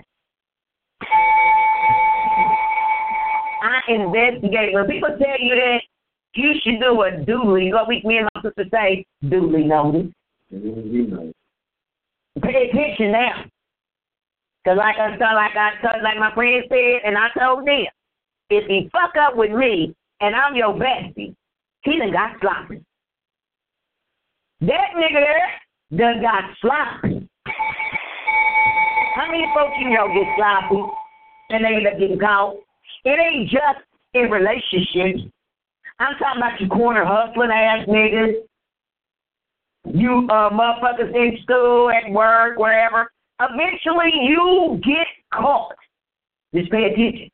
I investigate. When people tell you that, you should do a duly. What me and my sister say, duly notice. Pay attention now. Because like my friend said, and I told them, if he fuck up with me and I'm your bestie, he done got sloppy. That nigga there done got sloppy. How many folks you know get sloppy and they end up getting caught? It ain't just in relationships. I'm talking about you corner hustling ass niggas. You motherfuckers in school, at work, wherever. Eventually you get caught. Just pay attention.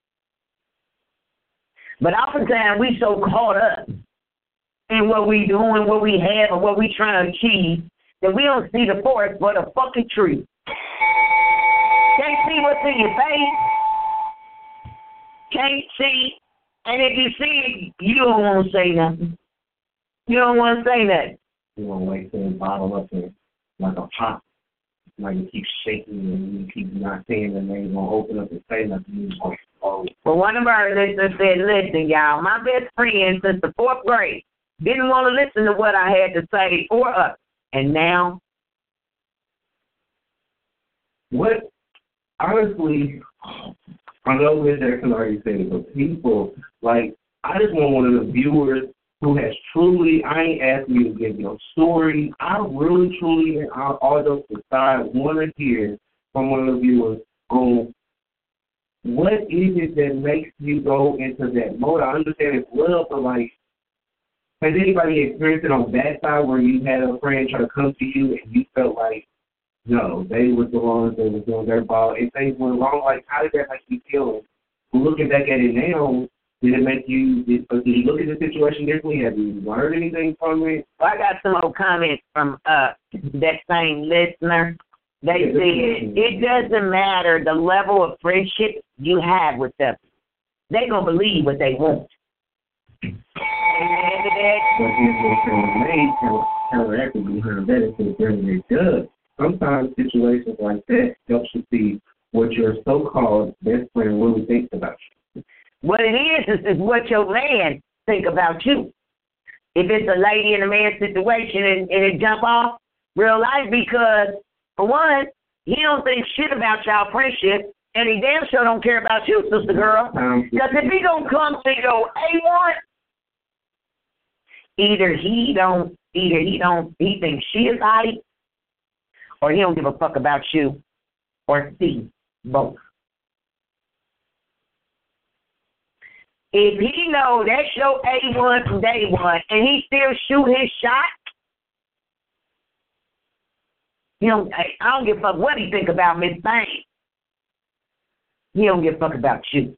But oftentimes we so caught up in what we doing, what we have, or what we trying to achieve that we don't see the forest but a fucking tree. Can't see what's in your face. Can't see. And if you see it, you don't want to say nothing. You don't want to say nothing. You want to wait till it bottle up there like a pop. Like you keep shaking and you keep not saying and then you're going to open up and say nothing. Well, one of our listeners said, listen, y'all, my best friend since the 4th grade didn't want to listen to what I had to say or us. And now? What? Honestly, I know Liz Jackson already said it, but people, I just want one of the viewers who has truly, I ain't asking you to give your story. I really, truly, and all those aside, want to hear from one of the viewers on what is it that makes you go into that mode. I understand it's love, but has anybody experienced it on that side where you had a friend try to come to you and you felt like, no, they were the ones that were doing their ball and things went wrong? How did that make you feel? Looking back at it now, did it make you, did you look at the situation differently? Have you learned anything from it? Well, I got some more comments from that same listener. They said it doesn't matter the level of friendship you have with them. They're going to believe what they want. But here's what counteracting behind that is that it does. Sometimes situations like that helps you see what your so-called best friend really thinks about you. What it is what your man think about you. If it's a lady and a man situation and it jump off real life because For one, he don't think shit about y'all friendship, and he damn sure don't care about you, sister girl. Because if he don't come to your A1, either he thinks she is hottie, or he don't give a fuck about you, or C, both. If he know that's your A1 from day one, and he still shoot his shot, I don't give a fuck what he think about Miss Thing. He don't give a fuck about you.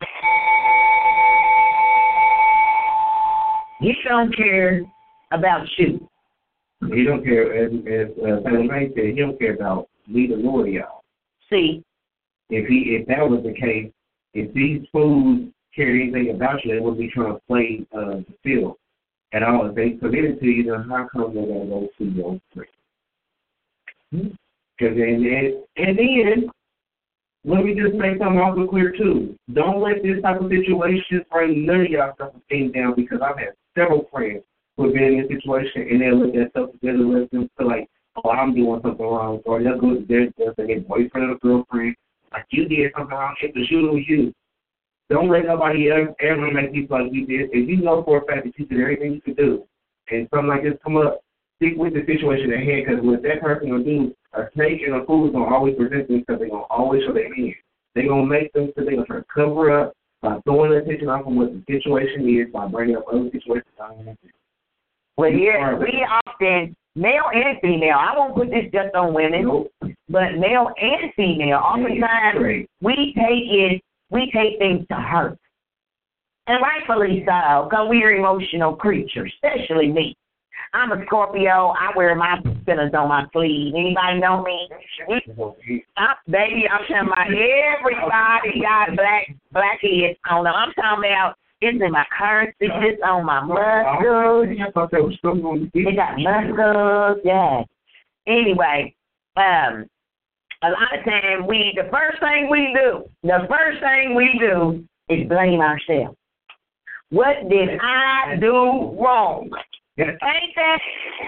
He don't care about you. He don't care, as May said, he don't care about neither nor y'all. See? If that was the case, if these fools cared anything about you, they would be trying to play the field at all. If they committed to you, then how come they're going to go to your friend? Because and then, let me just say something also clear too. Don't let this type of situation bring none of y'all self-esteem down, because I've had several friends who have been in this situation and they'll look at self-esteem and let them feel like, oh, I'm doing something wrong, or they'll go to their boyfriend or girlfriend, like you did something wrong, it was you. Don't let nobody ever make you feel like you did. If you know for a fact that you did everything you could do, and something like this come up, stick with the situation at hand, because what that person will do, a snake and a fool is going to always present themselves. They're going to always show their hand. They're going to make them so they're going to try to cover up by throwing their attention off of what the situation is, by bringing up other situations. Well, here, we often, male and female, I won't put this just on women, but male and female, oftentimes we take things to heart. And rightfully so, because we're emotional creatures, especially me. I'm a Scorpio. I wear my feelings on my sleeve. Anybody know me? Baby, I'm talking about everybody got black heads on them. I'm talking about it's in my currency, it's on my muscles. It got muscles, yeah. Anyway, a lot of times the first thing we do is blame ourselves. What did I do wrong? Ain't that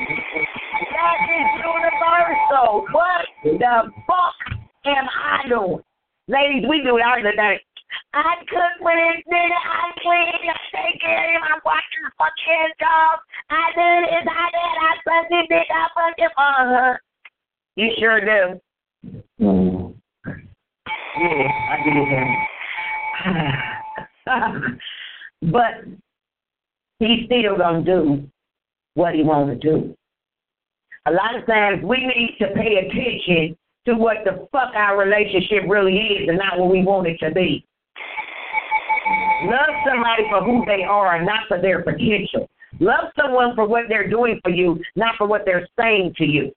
is universal? What the fuck am I doing? Ladies, we do it all the day. I cook with this nigga, I clean, I take care of him, I'm watching the fucking dog. I did this, I did, I fucked this bitch, I fucked him. You sure do. Yeah, I do that. But he's still gonna do what he want to do. A lot of times we need to pay attention to what the fuck our relationship really is and not what we want it to be. Love somebody for who they are and not for their potential. Love someone for what they're doing for you, not for what they're saying to you.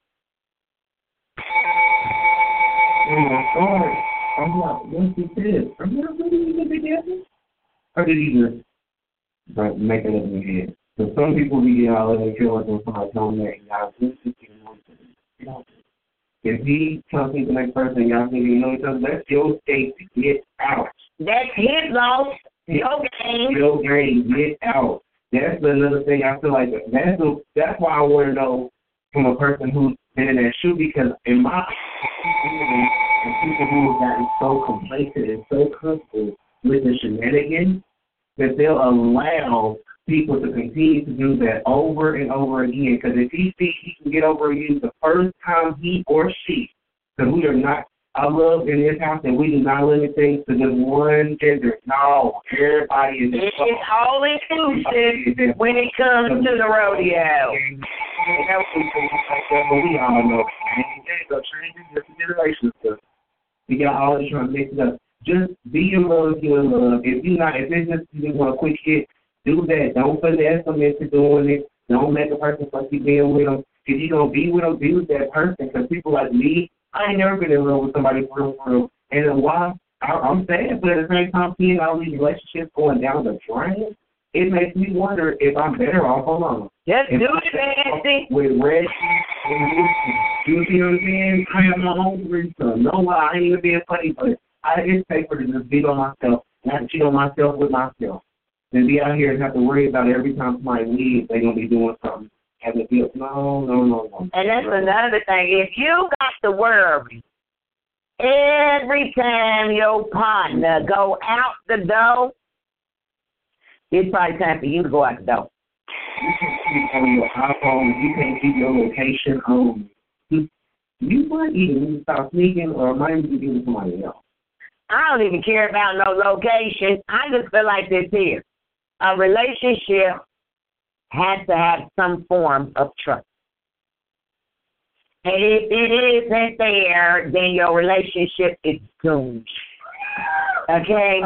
Oh my God. I'm not, what's he said? I'm not really going to be together. Or did he just make it up in your head? So some people be getting all of them feel like when somebody telling that y'all do something. If he tells me the next person, y'all think you know each other, that's your state to get out. That's his loss. Your game. Your game, get out. That's another thing I feel like that's why I want to know from a person who's been in that shoe, because in my opinion, people who have gotten so complacent and so comfortable with the shenanigans that they'll allow people to continue to do that over and over again. Because if he thinks he can get over you the first time he or she, because we are not, I love in this house that we do not limit things to just one gender. No, everybody is. It's all inclusive when it comes to the rodeo. But we all know changing different generations. We got all this trying to mix it up. Just be in love, you're in love. If it's just you want a quick hit, do that. Don't finesse them into doing it. Don't make a person like you being with them. If you're going to be with them, be with that person. Because people like me, I ain't never been in love with somebody for real. And why? I'm sad, but at the same time, seeing all these relationships going down the drain, it makes me wonder if I'm better off alone. Just do it, man. With red and you see what I'm saying? I have my own reason. No lie, I ain't even being funny, but I just pay for to just beat on myself, not cheat on myself with myself. Then be out here and have to worry about every time somebody leaves, they're going to be doing something. as a gift. No. And that's another thing. If you got to worry every time your partner go out the door, it's probably time for you to go out the door. You can't keep on your iPhone. You can't keep your location on. You might even stop sneaking or might even be with somebody else. I don't even care about no location. I just feel like this here. A relationship has to have some form of trust. And if it isn't there, then your relationship is doomed. Okay?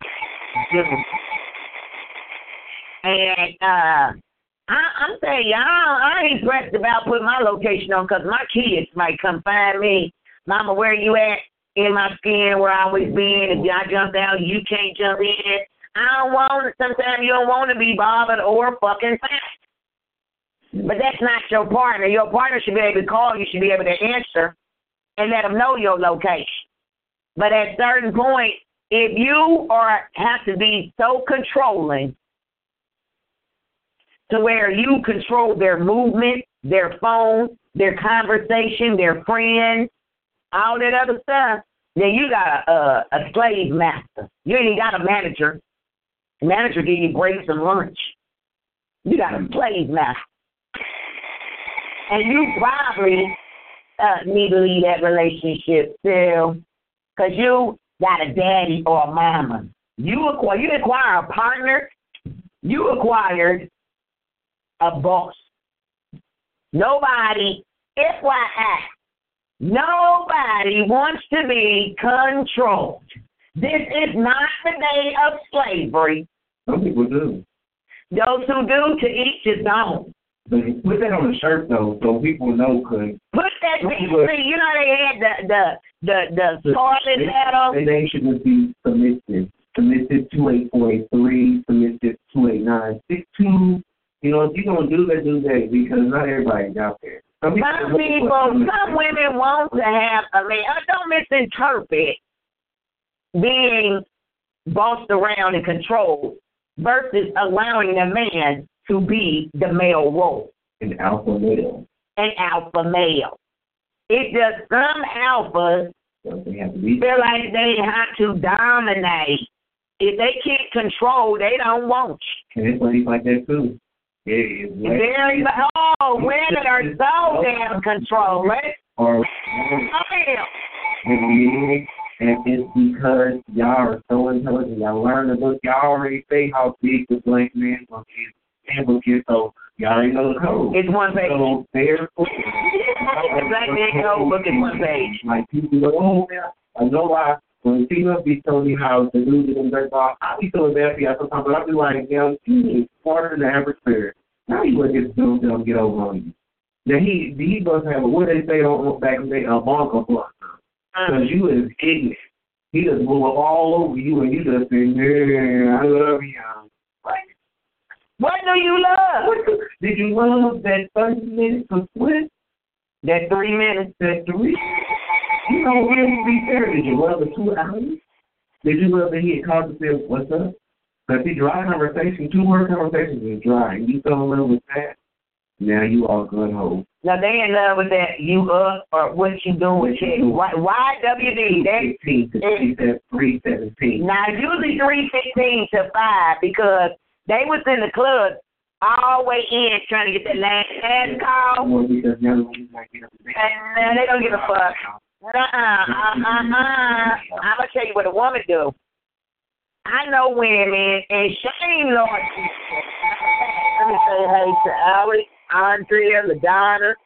And I'm saying, I ain't pressed about putting my location on because my kids might come find me. Mama, where you at? In my skin, where I always been. If I jump out, you can't jump in. I don't want it. Sometimes you don't want to be bothered or fucking found. But that's not your partner. Your partner should be able to call. You should be able to answer and let them know your location. But at a certain point, if you have to be so controlling to where you control their movement, their phone, their conversation, their friends, all that other stuff, then you got a slave master. You ain't got a manager. The manager give you breaks and lunch. You got a slave master. And you probably need to leave that relationship still because you got a daddy or a mama. You acquire a partner. You acquired a boss. Nobody, FYI, nobody wants to be controlled. This is not the day of slavery. Some people do. Those who do, to each his own. Put that on the shirt, though, so people know. Cause put that, see, you know they had the scarlet letter. They should be submissive. Submissive 28483, submissive 28962. You know, if you're going to do that, do that, because not everybody's out there. Some women want to have, don't misinterpret being bossed around and controlled versus allowing the man to be the male role. An alpha male. It's just some alphas feel like they have to dominate. If they can't control, they don't want you. And it's ladies like that, too. Women are so damn controlled, right? And it's because y'all are so intelligent. Y'all learn the book. Y'all already say how big the blank man book is. So y'all already know the code. It's one page. So therefore, the black man code book is one page. Like people go, oh yeah, I know why. When females be telling me how the dude is in dirt ball, I be feeling bad for y'all sometimes, but I be like, damn, he is smarter than the average player. Now you let this dude get over on you. Now he must have what they say on back in the day, a bonker plus. Because you is ignorant. He just blew up all over you and you just say, man, I love you. What do you love? Did you love that 30 minutes of sweat? That 3 minutes? That 3? You know, really be fair. Did you love the 2 hours? Did you love that he had called to say, what's up? Because the dry conversation, 2-word conversations is dry. And you fell in love with that, now you all good hoes. Now they in love with that you up or what you doing. Why WD? She said 3:17. Now usually 3:15 to 5 because they was in the club all the way in trying to get that last call. Well, because now and they don't give a fuck. I'm gonna tell you what a woman do. I know women, and shame Lord Jesus. Let me say hey to Allie, Andrea, LaDonna.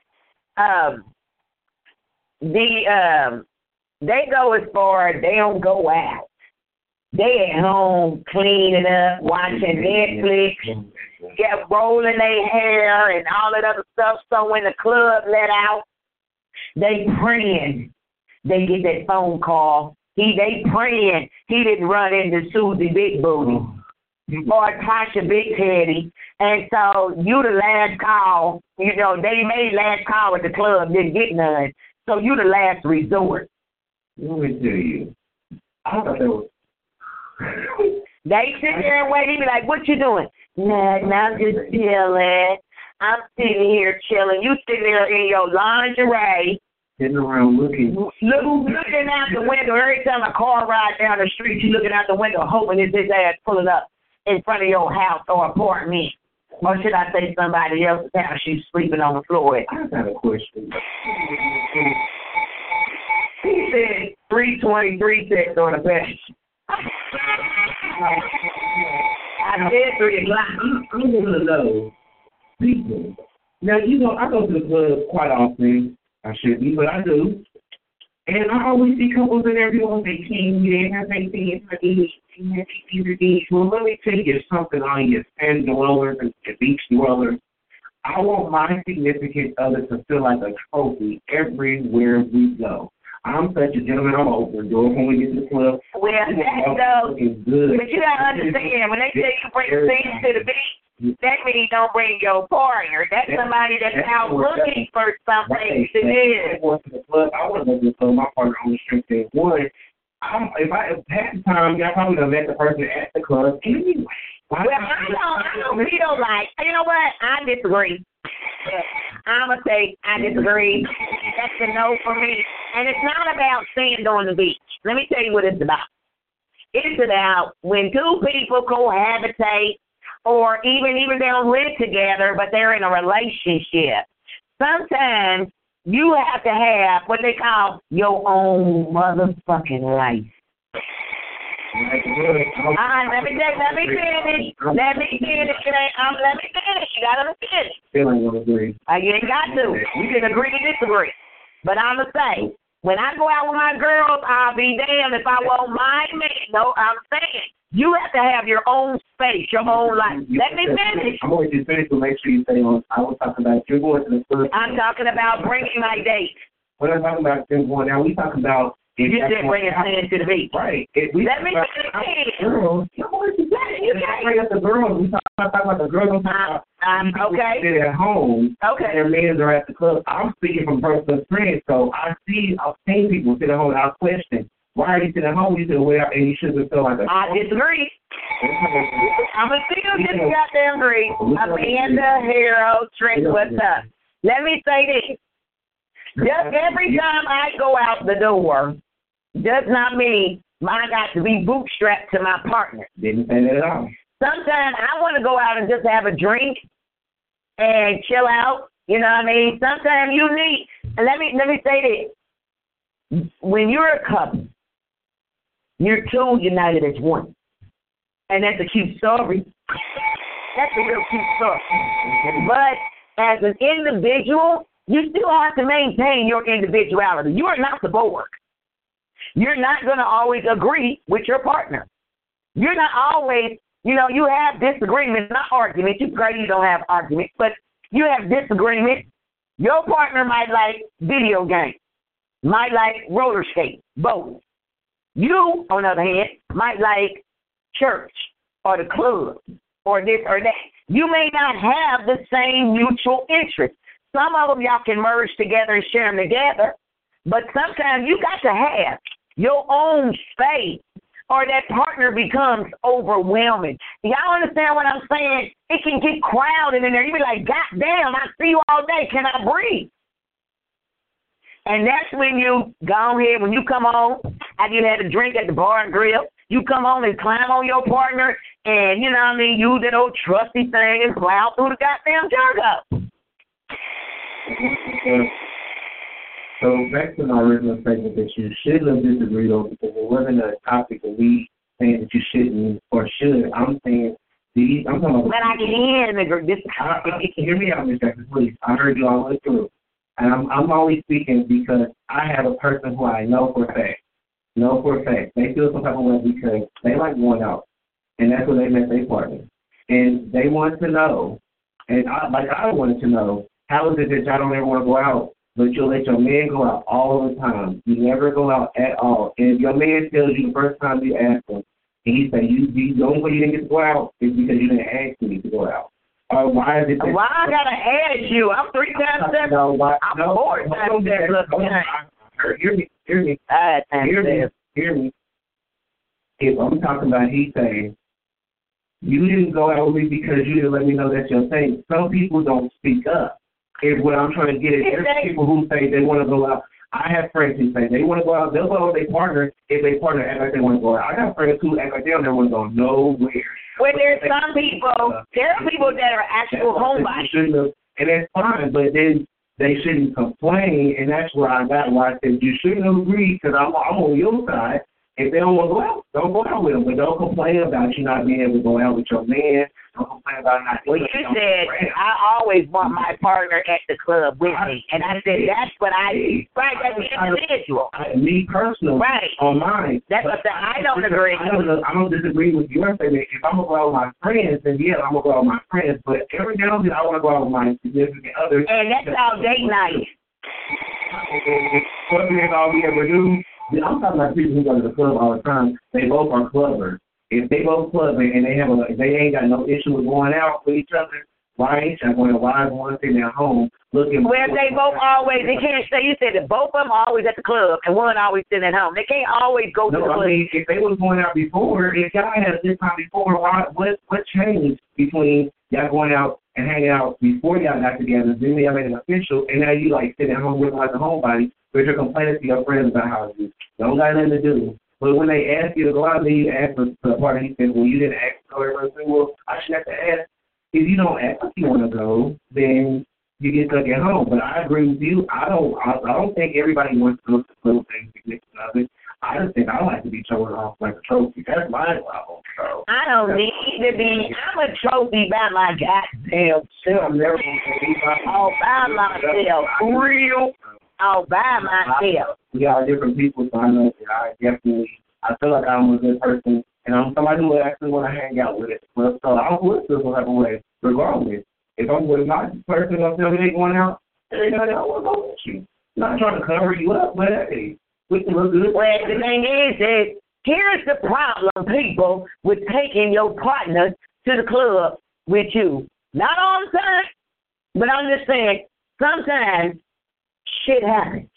They go as far as they don't go out. They at home cleaning up, watching Netflix, rolling their hair and all that other stuff. So when the club let out, they praying. They get that phone call. They praying he didn't run into Susie Big Booty or Tasha Big Teddy. And so you the last call. You know, they made last call at the club, didn't get none. So you the last resort. Let me tell you. I thought that was... They sit there and wait. He be like, what you doing? Nah, I'm just chilling. I'm sitting here chilling. You sitting there in your lingerie. Sitting around looking out the window. Every time a car rides down the street, you looking out the window hoping it's his ass pulling up in front of your house or apartment. Or should I say somebody else's house she's sleeping on the floor? I got a question. He said 3:23 text on the page. I said 3 o'clock. I want to know people. Now, I go to the club quite often. I shouldn't, but I do. And I always see couples in there doing their king, they have their things for these, well, let me tell you something on your sand dwellers and beach dwellers. I want my significant other to feel like a trophy everywhere we go. I'm such a gentleman. I'm open door when we get to the club. Well, that's good. But you got to understand, when they say you bring things to the beach, that means don't bring your partner. That's somebody that's out looking for something to do. I want to go to the club. My partner on the street says, one, if I had the time, I probably would have met the person at the club anyway. Well, I don't feel like, you know what? I disagree. I'm going to say I disagree. That's a no for me. And it's not about sand on the beach. Let me tell you what it's about. It's about when two people cohabitate, or even they don't live together, but they're in a relationship. Sometimes you have to have what they call your own motherfucking life. Let me finish. You gotta finish. Still ain't gonna agree. You ain't got to. You can agree to disagree. But I'm gonna say, when I go out with my girls, I'll be damned if I won't mind me. No, I'm saying you have to have your own space, your own life. Let me finish. I'm going to finish, but make sure you stay on. I was talking about you're going to the club. I'm talking about bringing my date. What I'm talking about is going now. We talking about. You just bring your sand to the beach. Right. Let me finish. Girls. You can't bring up the girls. We talking about the girls. Okay. Sit at home. Okay. Their men are at the club. I'm speaking from personal experience, so I've seen people sit at home and I'll question. Why are you sitting at home? You said, well, and you shouldn't feel like that. I disagree. I'm going to still goddamn agree. Amanda, Harold, Trent, what's up? Let me say this. Just every time I go out the door, does not mean I got to be bootstrapped to my partner. Didn't say that at all. Sometimes I want to go out and just have a drink and chill out. You know what I mean? Sometimes you need. And let me say this. When you're a couple, you're two united as one. And that's a cute story. That's a real cute story. But as an individual, you still have to maintain your individuality. You are not the board. You're not going to always agree with your partner. You're not always, you have disagreements, not arguments. You don't have arguments, but you have disagreements. Your partner might like video games, might like roller skating, both. You, on the other hand, might like church or the club or this or that. You may not have the same mutual interests. Some of them y'all can merge together and share them together, but sometimes you got to have your own space or that partner becomes overwhelming. Y'all understand what I'm saying? It can get crowded in there. You be like, God damn, I see you all day. Can I breathe? And that's when you go ahead, when you come home, after you had a drink at the bar and grill, you come home and climb on your partner and, use that old trusty thing and plow through the goddamn jug. So back to my original statement that you shouldn't have disagreed on because it wasn't a topic of me saying that you shouldn't or should. I'm saying I'm talking about. But I can hear me out, Ms. Jackson, please. I heard you all the way through. And I'm only speaking because I have a person who I know for a fact. They feel some type of way because they like going out. And that's where they met their partner. And they wanted to know, and I wanted to know, how is it that y'all don't ever want to go out, but you'll let your man go out all the time? You never go out at all. And if your man tells you the first time you ask him, and he say, the only way you didn't get to go out is because you didn't ask me to go out. Why is it that... Why I got to ask you? I'm 3 times 7. I'm 4 times 7. Hear me. If I'm talking about he saying, You didn't go out with me because you didn't let me know that's your thing. Some people don't speak up. Is what I'm trying to get at. There's people who say they want to go out. I have friends who say they want to go out. They'll go out with their partner if their partner act like they want to go out. I got friends who act like they don't want to go nowhere. Well, there's some people, there are people that are actual homebodies. And that's fine, but then they shouldn't complain, and that's where I got why I said you shouldn't agree because I'm on your side. If they don't want to go out, don't go out with them. But don't complain about you not being able to go out with your man. Don't complain about not doing it. Well, you said, I always want my partner at the club with me. And I said, that's what I, right, that's individual. Me personally, right. On mine. That's what I don't agree. I don't disagree with your statement. If I'm going to go out with my friends, then yeah, I'm going to go out with my friends. But every now and then I want to go out with my significant other. And that's our date night. What is all we ever do? I'm talking about people who go to the club all the time. They both are clubbers. If they both clubbing and they ain't got no issue with going out with each other, why ain't y'all going? Why is one sitting at home looking? Well, they both always. They can't say. You said that both of them are always at the club and one always sitting at home. They can't always go to the club. I mean, if they was going out before, if y'all had a good time before, what changed between y'all going out and hanging out before y'all got together? Then y'all made it official, and now you like sitting at home with like a homebody. But you're complaining to your friends about how you don't got nothing to do. But when they ask you to go out, then you ask for the part, and he says, well, you didn't ask to go. Everybody says, well, I should have to ask. If you don't ask if you want to go, then you get stuck at home. But I agree with you. I don't think everybody wants to go to little things significant of it. I just think I like to be chosen off like a trophy. That's my level. So I don't need to be. I'm a trophy by my goddamn self. I'm never going to be all by myself. Real. All by myself. We are different people, so I know that I feel like I'm a good person, and I'm somebody who actually want to hang out with it. So I don't look this type of way, regardless. If I'm with my person, I'm telling you going out, I want to go with you. I'm not trying to cover you up, but hey, we can look good. Well, the thing is here's the problem, people, with taking your partner to the club with you. Not all the time, but I'm just saying, sometimes shit happens.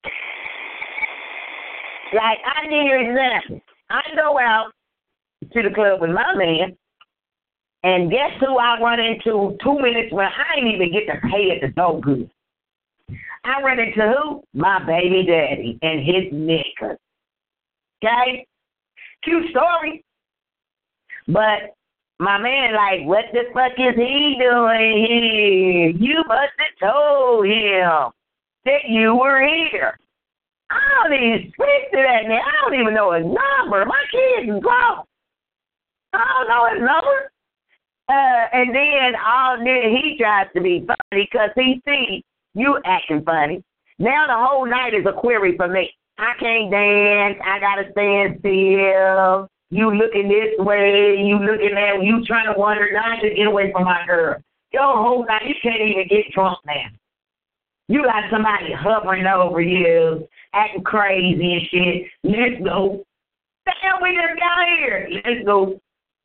Like, I need your example. I go out to the club with my man, and guess who I run into 2 minutes when I ain't even get to pay at the door good. I run into who? My baby daddy and his nigga. Okay? Cute story. But my man, like, what the fuck is he doing here? You must have told him that you were here. I don't even speak to that man. I don't even know his number. My kid's grown. I don't know his number. And then he tries to be funny because he sees you acting funny. Now the whole night is a query for me. I can't dance. I got to stand still. You looking this way. You looking that way. You trying to wonder not to get away from my girl. Your whole night, you can't even get drunk now. You got somebody hovering over you, acting crazy and shit. Let's go. The hell we just got here? Let's go.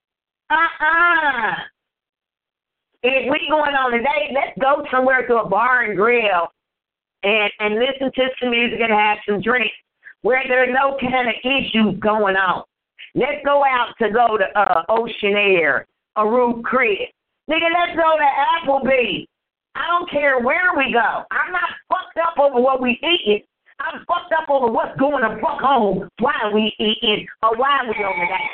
If we going on a date, let's go somewhere to a bar and grill and listen to some music and have some drinks where there are no kind of issues going on. Let's go out to go to Ocean Air, a Roof Chris. Nigga, let's go to Applebee's. I don't care where we go. I'm not fucked up over what we eating. I'm fucked up over what's going to fuck home while we eating or while we on the date.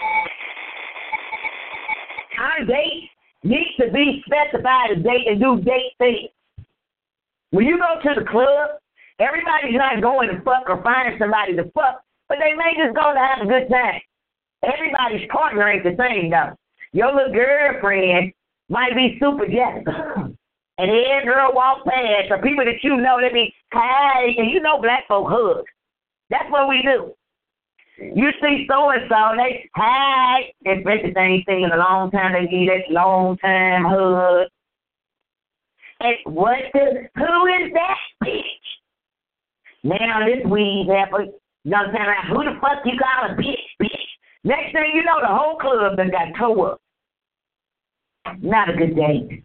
Our date needs to be specified as date and do date things. When you go to the club, everybody's not going to fuck or find somebody to fuck, but they may just go to have a good time. Everybody's partner ain't the same, though. Your little girlfriend might be super jealous. And every girl walk past, or people that you know, they be, hey, and you know black folk hug. That's what we do. You see so-and-so, and they, hey, especially if they ain't seen in a long time, they give that long time hug. And who is that bitch? Now this weed heifer, you know what I'm saying? Like, who the fuck you call a bitch? Next thing you know, the whole club done got tore up. Not a good date.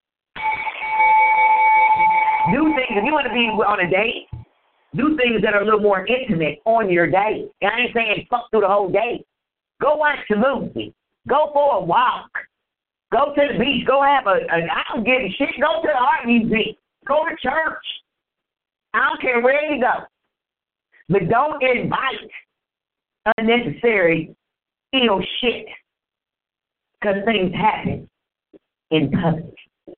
Do things, if you want to be on a date, do things that are a little more intimate on your date. I ain't saying fuck through the whole day. Go watch the movie. Go for a walk. Go to the beach. Go have I don't give a shit. Go to the art museum. Go to church. I don't care where you go. But don't invite unnecessary ill shit. Because things happen in public.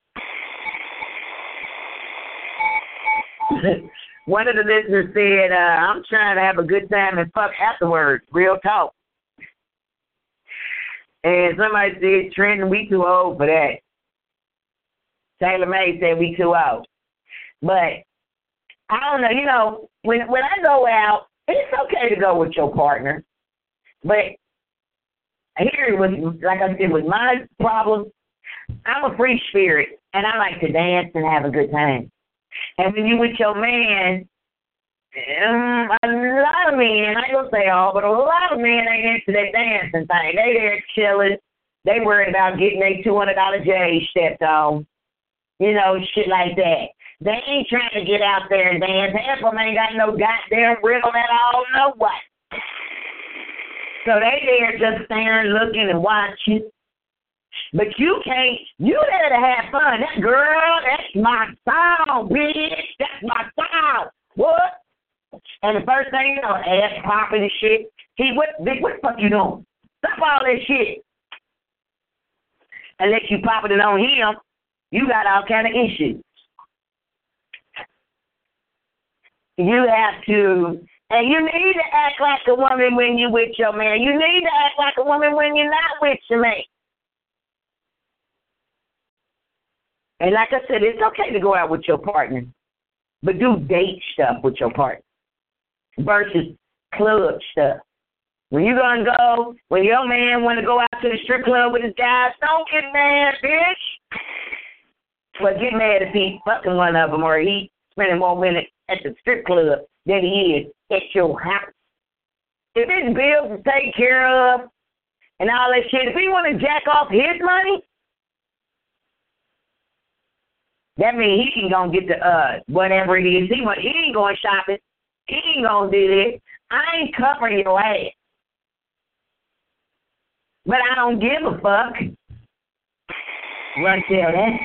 One of the listeners said, I'm trying to have a good time and fuck afterwards. Real talk. And somebody said, Trenton, we too old for that. Taylor May said we too old. But I don't know, you know, when I go out, it's okay to go with your partner. But here, like I said, with my problem, I'm a free spirit, and I like to dance and have a good time. And when you with your man, a lot of men, I ain't gonna say all, but a lot of men ain't into that dancing thing. They there chilling. They worried about getting their $200 J stepped on. You know, shit like that. They ain't trying to get out there and dance. Half of them ain't got no goddamn rhythm at all, no what. So they there just staring, looking, and watching. But you can't. You there to have fun. That girl, that's my style, bitch. That's my style. What? And the first thing you know, ass popping and shit. What the fuck you doing? Stop all that shit. Unless you popping it on him, you got all kind of issues. You have to, and you need to act like a woman when you're with your man. You need to act like a woman when you're not with your man. And like I said, it's okay to go out with your partner, but do date stuff with your partner versus club stuff. When you're going to go, when your man want to go out to the strip club with his guys, don't get mad, bitch. But get mad if he's fucking one of them or he spending more minutes at the strip club than he is at your house. If his bills to take care of and all that shit, if he want to jack off his money, that means he can go get the whatever it is. He ain't going shopping. He ain't going to do this. I ain't covering your ass. But I don't give a fuck. Run tell that.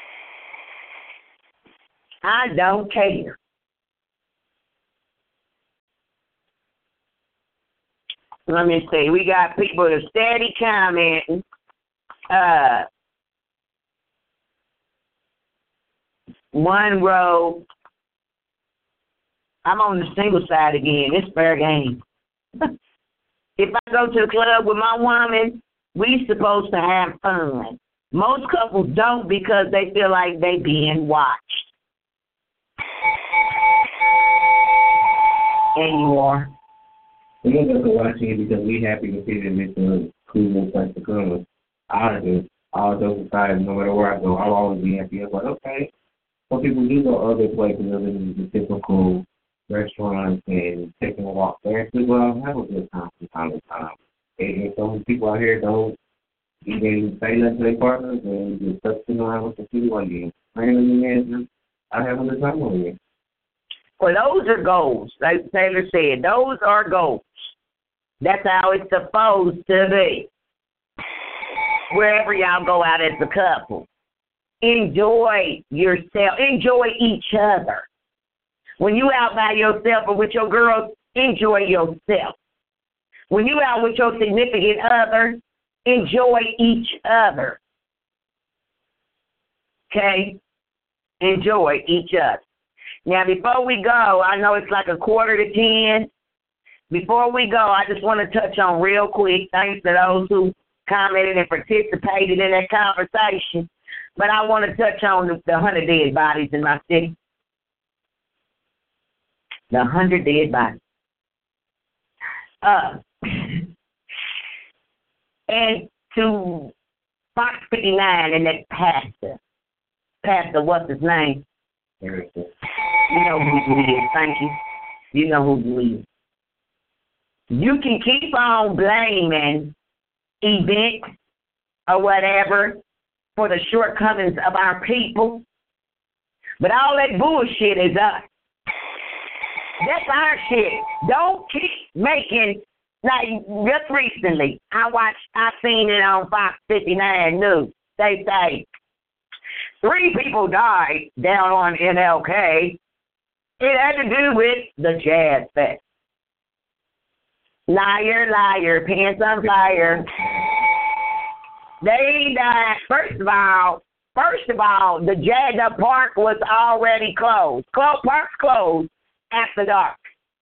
I don't care. Let me see. We got people that steady commenting. One row. I'm on the single side again. It's fair game. If I go to the club with my woman, we supposed to have fun. Most couples don't because they feel like they being watched. And you are. We don't go to watching it because we happy to see them. It's a cool place to come. Honestly, all those aside, no matter where I go, I'll always be happy. I'm like, okay. Some people do go other places other than the typical restaurants and taking a walk there. So, well, have a good time from time to time. And some people out here don't even say nothing to their partners and just touching around with the people like you. Randomly, and I have a good time over here. Well, those are goals. Like Taylor said, those are goals. That's how it's supposed to be. Wherever y'all go out as a couple, enjoy yourself. Enjoy each other. When you out by yourself or with your girls, enjoy yourself. When you out with your significant other, enjoy each other. Okay? Enjoy each other. Now, before we go, I know it's like 9:45. Before we go, I just want to touch on real quick, thanks to those who commented and participated in that conversation, but I want to touch on the 100 dead bodies in my city. The 100 dead bodies. And to Fox 59 and that pastor, what's his name? You know who he is, thank you. You know who he is. You can keep on blaming events or whatever for the shortcomings of our people, but all that bullshit is us. That's our shit. Don't keep making, like just recently, I seen it on Fox 59 News. they say 3 people died down on MLK. It had to do with the Jazz Fest. Liar, liar, pants on fire. They died. First of all, the park was already closed. Park's closed after dark.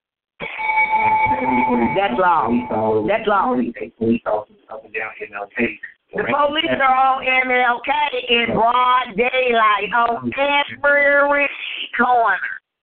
That's law. That's law. Police officers up and down MLK. The police are on MLK in broad daylight on every corner.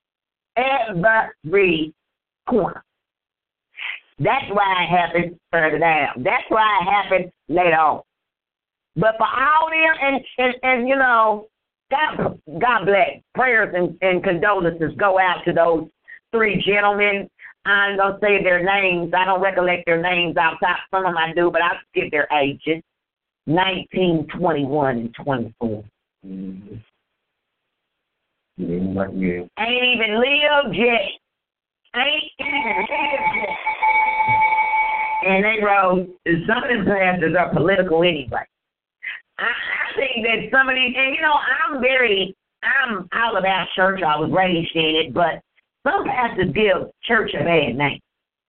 Every corner. That's why it happened further down. That's why it happened later on. But for all them, and you know, God bless. Prayers and condolences go out to those 3 gentlemen. I'm going to say their names. I don't recollect their names off top. Some of them I do, but I'll give their ages. 19, 21, and 24. Mm-hmm. Ain't even lived yet. And they wrote, some of them pastors are political anyway. I think that some of these, and you know, I'm all about church. I was raised in it, but some pastors give church a bad name.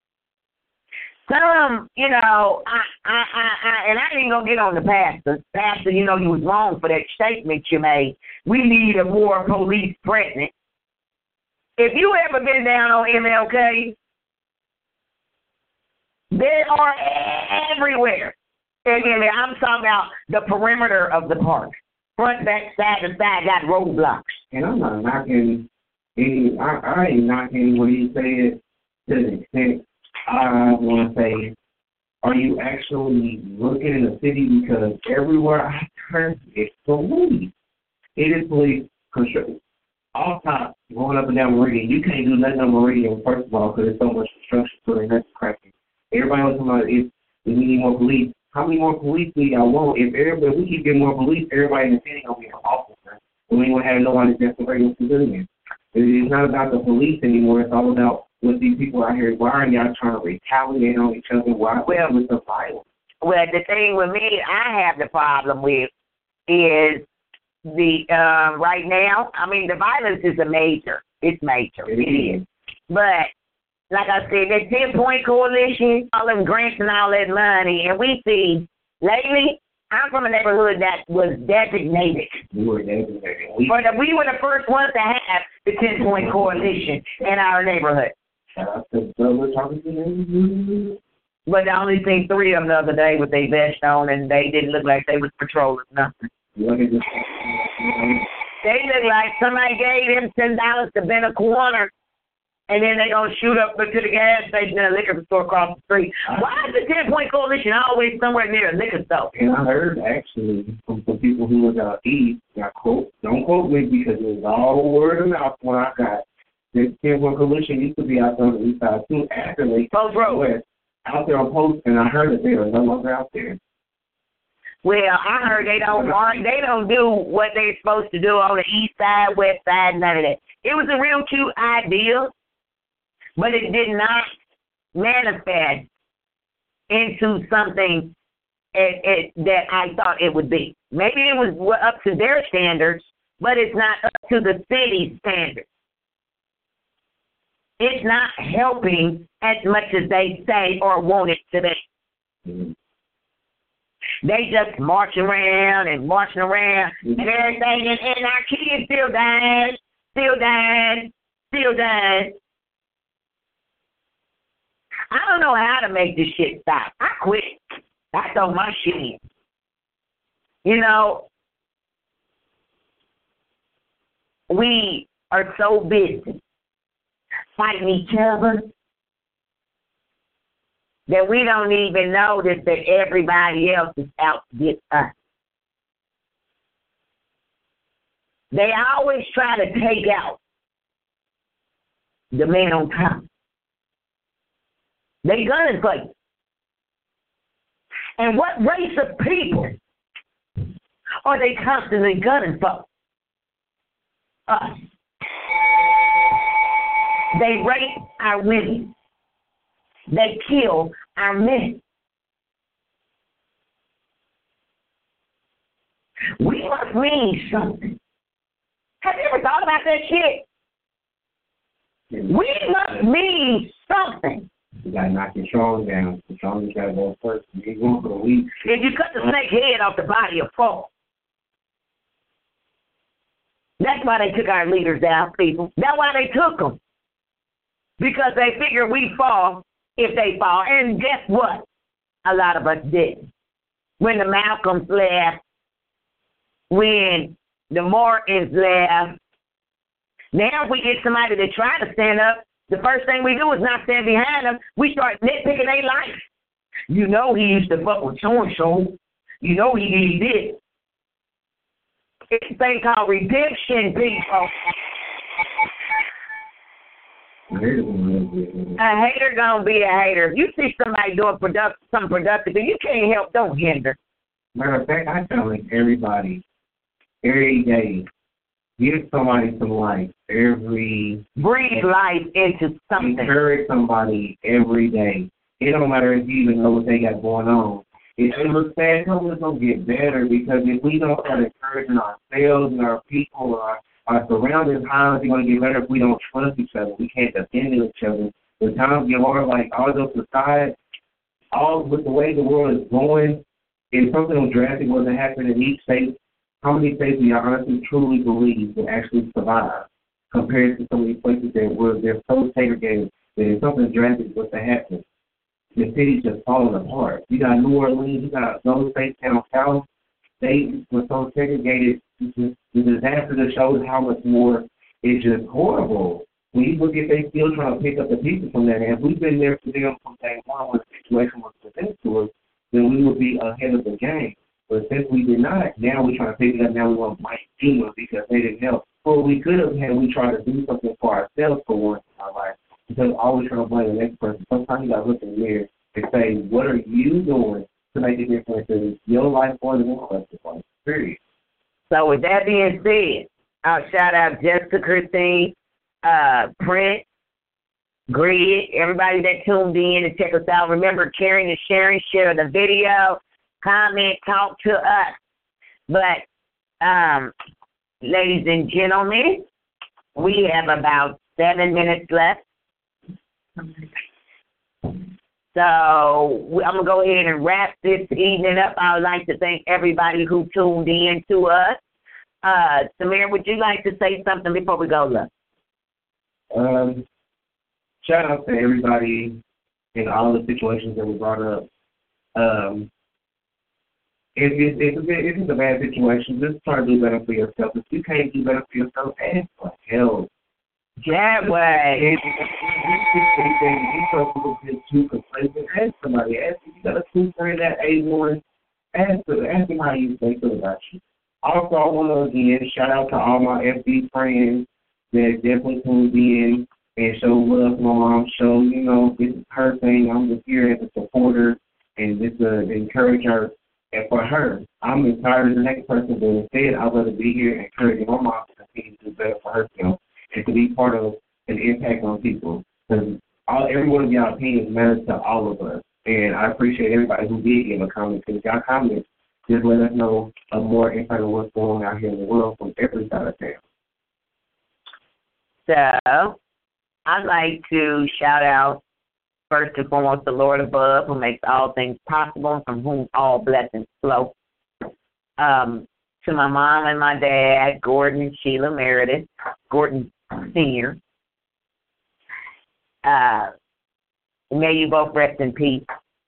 Some, you know, and I ain't gonna get on the pastor. Pastor, you know, you was wrong for that statement you made. We need a more police presence. If you ever been down on MLK, they are everywhere. And I'm talking about the perimeter of the park. Front, back, side to side, got roadblocks. And I'm not knocking any, I ain't knocking what he said to the extent I want to say, are you actually looking in the city? Because everywhere I turn, it's police. It is police construction. All top, going up and down Meridian, you can't do nothing on Meridian, first of all, because there's so much construction to it, and that's cracking. Everybody was talking about if we need more police. How many more police do y'all want? If we keep getting more police, everybody in the city going to be an officer. And we ain't going to have nobody that's a regular civilian. It's not about the police anymore. It's all about what these people out here. Why are y'all trying to retaliate on each other? Why with the violence? Well, the thing with me, I have the problem with is the right now. I mean, the violence is major. It's major. It is. But like I said, that 10-point coalition, all them grants and all that money, and we see lately. I'm from a neighborhood that was designated. We were designated. We were the first ones to have the 10-point coalition in our neighborhood. But I only seen 3 of them the other day with their vest on, and they didn't look like they was patrolling nothing. They look like somebody gave them $10 to bend a corner, and then they gonna shoot up to the gas station and a liquor store across the street. Why is the 10-point coalition always somewhere near a liquor store? And I heard actually from people who was out east, don't quote me because it was all word of mouth when I got this 10-point coalition used to be out there on the east side too after they Post Road. Out there on Post, and I heard that they were no longer out there. Well, I heard they don't do what they're supposed to do on the east side, west side, none of that. It was a real cute idea, but it did not manifest into something that I thought it would be. Maybe it was up to their standards, but it's not up to the city's standards. It's not helping as much as they say or want it to be. Mm-hmm. They just marching around and everything, and our kids still dying. I don't know how to make this shit stop. I quit. I throw my shit in. You know, we are so busy fighting each other that we don't even notice that everybody else is out to get us. They always try to take out the man on top. They gunning for you. And what race of people are they constantly gunning for? Us. They rape our women. They kill our men. We must mean something. Have you ever thought about that shit? We must mean something. You gotta knock your strong down. The strong gotta go first. You ain't going for the weak. If you cut the snake head off the body, it'll fall. That's why they took our leaders down, people. That's why they took them. Because they figured we'd fall if they fall. And guess what? A lot of us didn't. When the Malcolms left, when the Mortons left, now if we get somebody to try to stand up, the first thing we do is not stand behind them. We start nitpicking their life. You know he used to fuck with so-and-so. You know he did this. It's a thing called redemption, people. A hater gonna be a hater. If you see somebody doing something productive, you can't help, don't hinder. Matter of fact, I tell everybody, every day, give somebody some life every breathe life into something. Encourage somebody every day. It don't matter if you even know what they got going on. If it looks bad, it's going to get better, because if we don't start encouraging ourselves and our people, our surroundings, how is it going to get better if we don't trust each other? We can't depend on each other. The times get hard, like all those aside, all with the way the world is going, if something drastic was to happen in each state, how many states do you honestly truly believe will actually survive compared to some of these places that they're so segregated that if something drastic was to happen, the city's just falling apart. You got New Orleans, you got those states down south, they were so segregated. The disaster that shows how much more is just horrible. When you look at, they still trying to pick up the pieces from that. And if we've been there for them from day one when the situation was presented to us, then we would be ahead of the game. But since we did not, now we're trying to pick it up. Now we want to blame demons because they didn't help. Well, we could have had we tried to do something for ourselves for once in our life, instead of always trying to blame the next person. Sometimes you got to look in the mirror and say, what are you doing to make a difference in your life or the next person's life? Period. So with that being said, I'll shout out Jessica, Christine, Prince, Grid, everybody that tuned in and check us out. Remember, caring and sharing, share the video, comment, talk to us. But, ladies and gentlemen, we have about 7 minutes left. So I'm going to go ahead and wrap this evening up. I would like to thank everybody who tuned in to us. Samir, would you like to say something before we go, love? Shout out to everybody in all the situations that we brought up. If it's a bad situation, just try to do better for yourself. If you can't do better for yourself, ask for help. That way. Too complacent. Ask somebody. Ask if you got a true friend at A1. Ask them how you feel about you. Also, I want to again shout out to all my FB friends that definitely tuned in and show love to my mom. Show, this is her thing. I'm just here as a supporter and just to encourage her. And for her, I'm as tired as the next person, but instead, I'd rather be here and encouraging my mom to continue to do better for herself and to be part of an impact on people. Because every one of y'all opinions matters to all of us. And I appreciate everybody who did give a comment. Because y'all comments just let us know more insight of what's going on out here in the world from every side of town. So, I'd like to shout out, first and foremost, the Lord above, who makes all things possible, and from whom all blessings flow. To my mom and my dad, Gordon and Sheila Meredith, Gordon Sr. May you both rest in peace.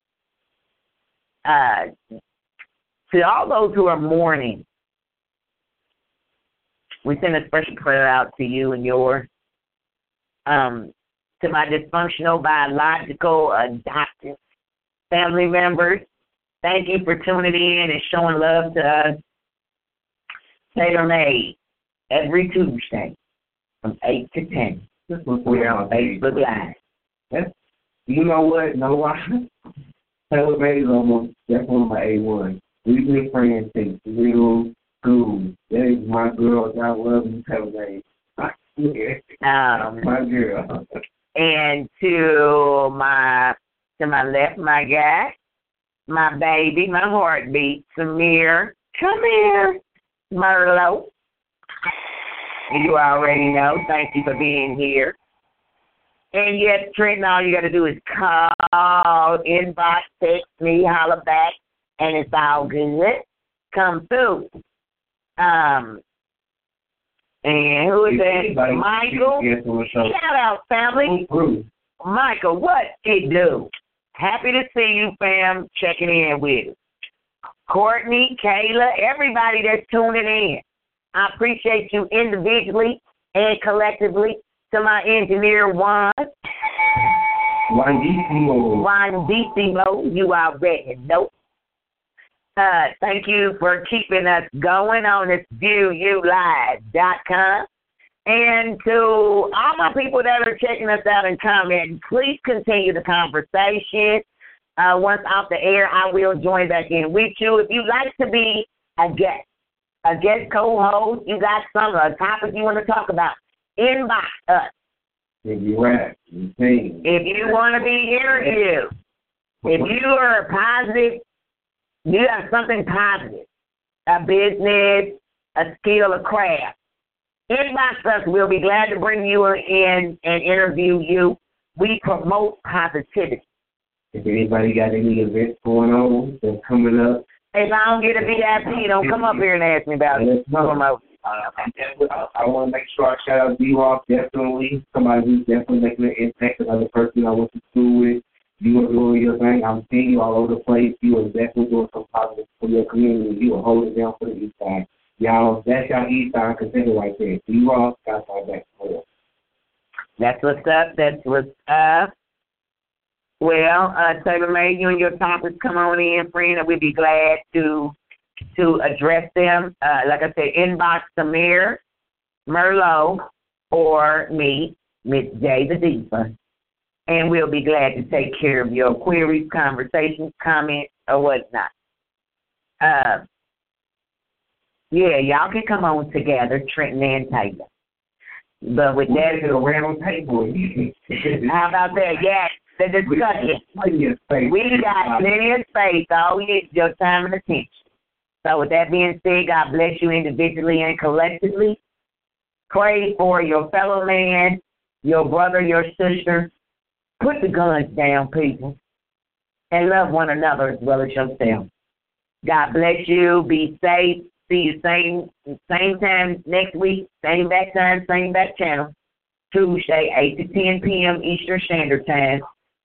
To all those who are mourning, we send a special prayer out to you and yours. To my dysfunctional, biological, adopted family members, thank you for tuning in and showing love to us. Taylor Made every Tuesday from 8 to 10. We're on Facebook Live. You know what? Know why? Taylor Made is almost, that's one of my A1. We've been friends since middle school. That is my girl. I love you, Taylor Made. My girl. And to my left, my guy, my baby, my heartbeat, Samir. Come here. Merlot. You already know. Thank you for being here. And yes, Trenton, all you got to do is call, inbox, text me, holler back, and it's all good. Come through. And who is that? Michael. Shout out, family. Michael, what it do? Happy to see you, fam, checking in with us. Courtney, Kayla, everybody that's tuning in. I appreciate you individually and collectively. To my engineer, Juan Dissimo, you already know. Thank you for keeping us going on this ViewYouLive.com. And to all my people that are checking us out and commenting, please continue the conversation. Once off the air, I will join back in with you. If you'd like to be a guest co-host, you got a topic you want to talk about, inbox us. If you rap, you sing. If you want to be interviewed, if you are positive, you have something positive, a business, a skill, a craft, inbox us. We'll be glad to bring you in and interview you. We promote positivity. If anybody got any events going on that's coming up, if I don't get a VIP, don't come up here and ask me about it. I want to make sure I shout out D-Rock, definitely. Somebody who's definitely making an impact. Another person I went to school with. You are doing your thing. I'm seeing you all over the place. You are definitely doing something positive for your community. You are holding down for the East Side. Y'all, that's y'all East Side consider right there. D-Rock, got my back for. That's what's up. That's what's up. Well, Taylor May, you and your topics come on in, friend, and we'd be glad to address them. Like I said, inbox Samir, Merlot, or me, Miss J the Diva, and we'll be glad to take care of your queries, conversations, comments, or whatnot. Yeah, y'all can come on together, Trenton and Taylor. But with that, it's a round table. How about that? Yes. The discussion. We got plenty of space. All we need is your time and attention. So with that being said, God bless you individually and collectively. Pray for your fellow man, your brother, your sister. Put the guns down, people, and love one another as well as yourself. God bless you. Be safe. See you same time next week. Same back time, same back channel. Tuesday, 8 to 10 p.m. Eastern Standard Time.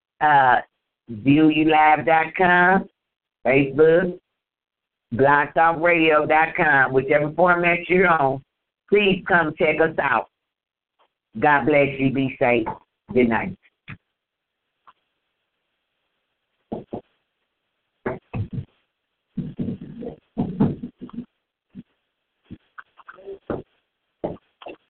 ViewYouLive.com, Facebook, BlogTalkRadio.com, whichever format you're on. Please come check us out. God bless you. Be safe. Good night.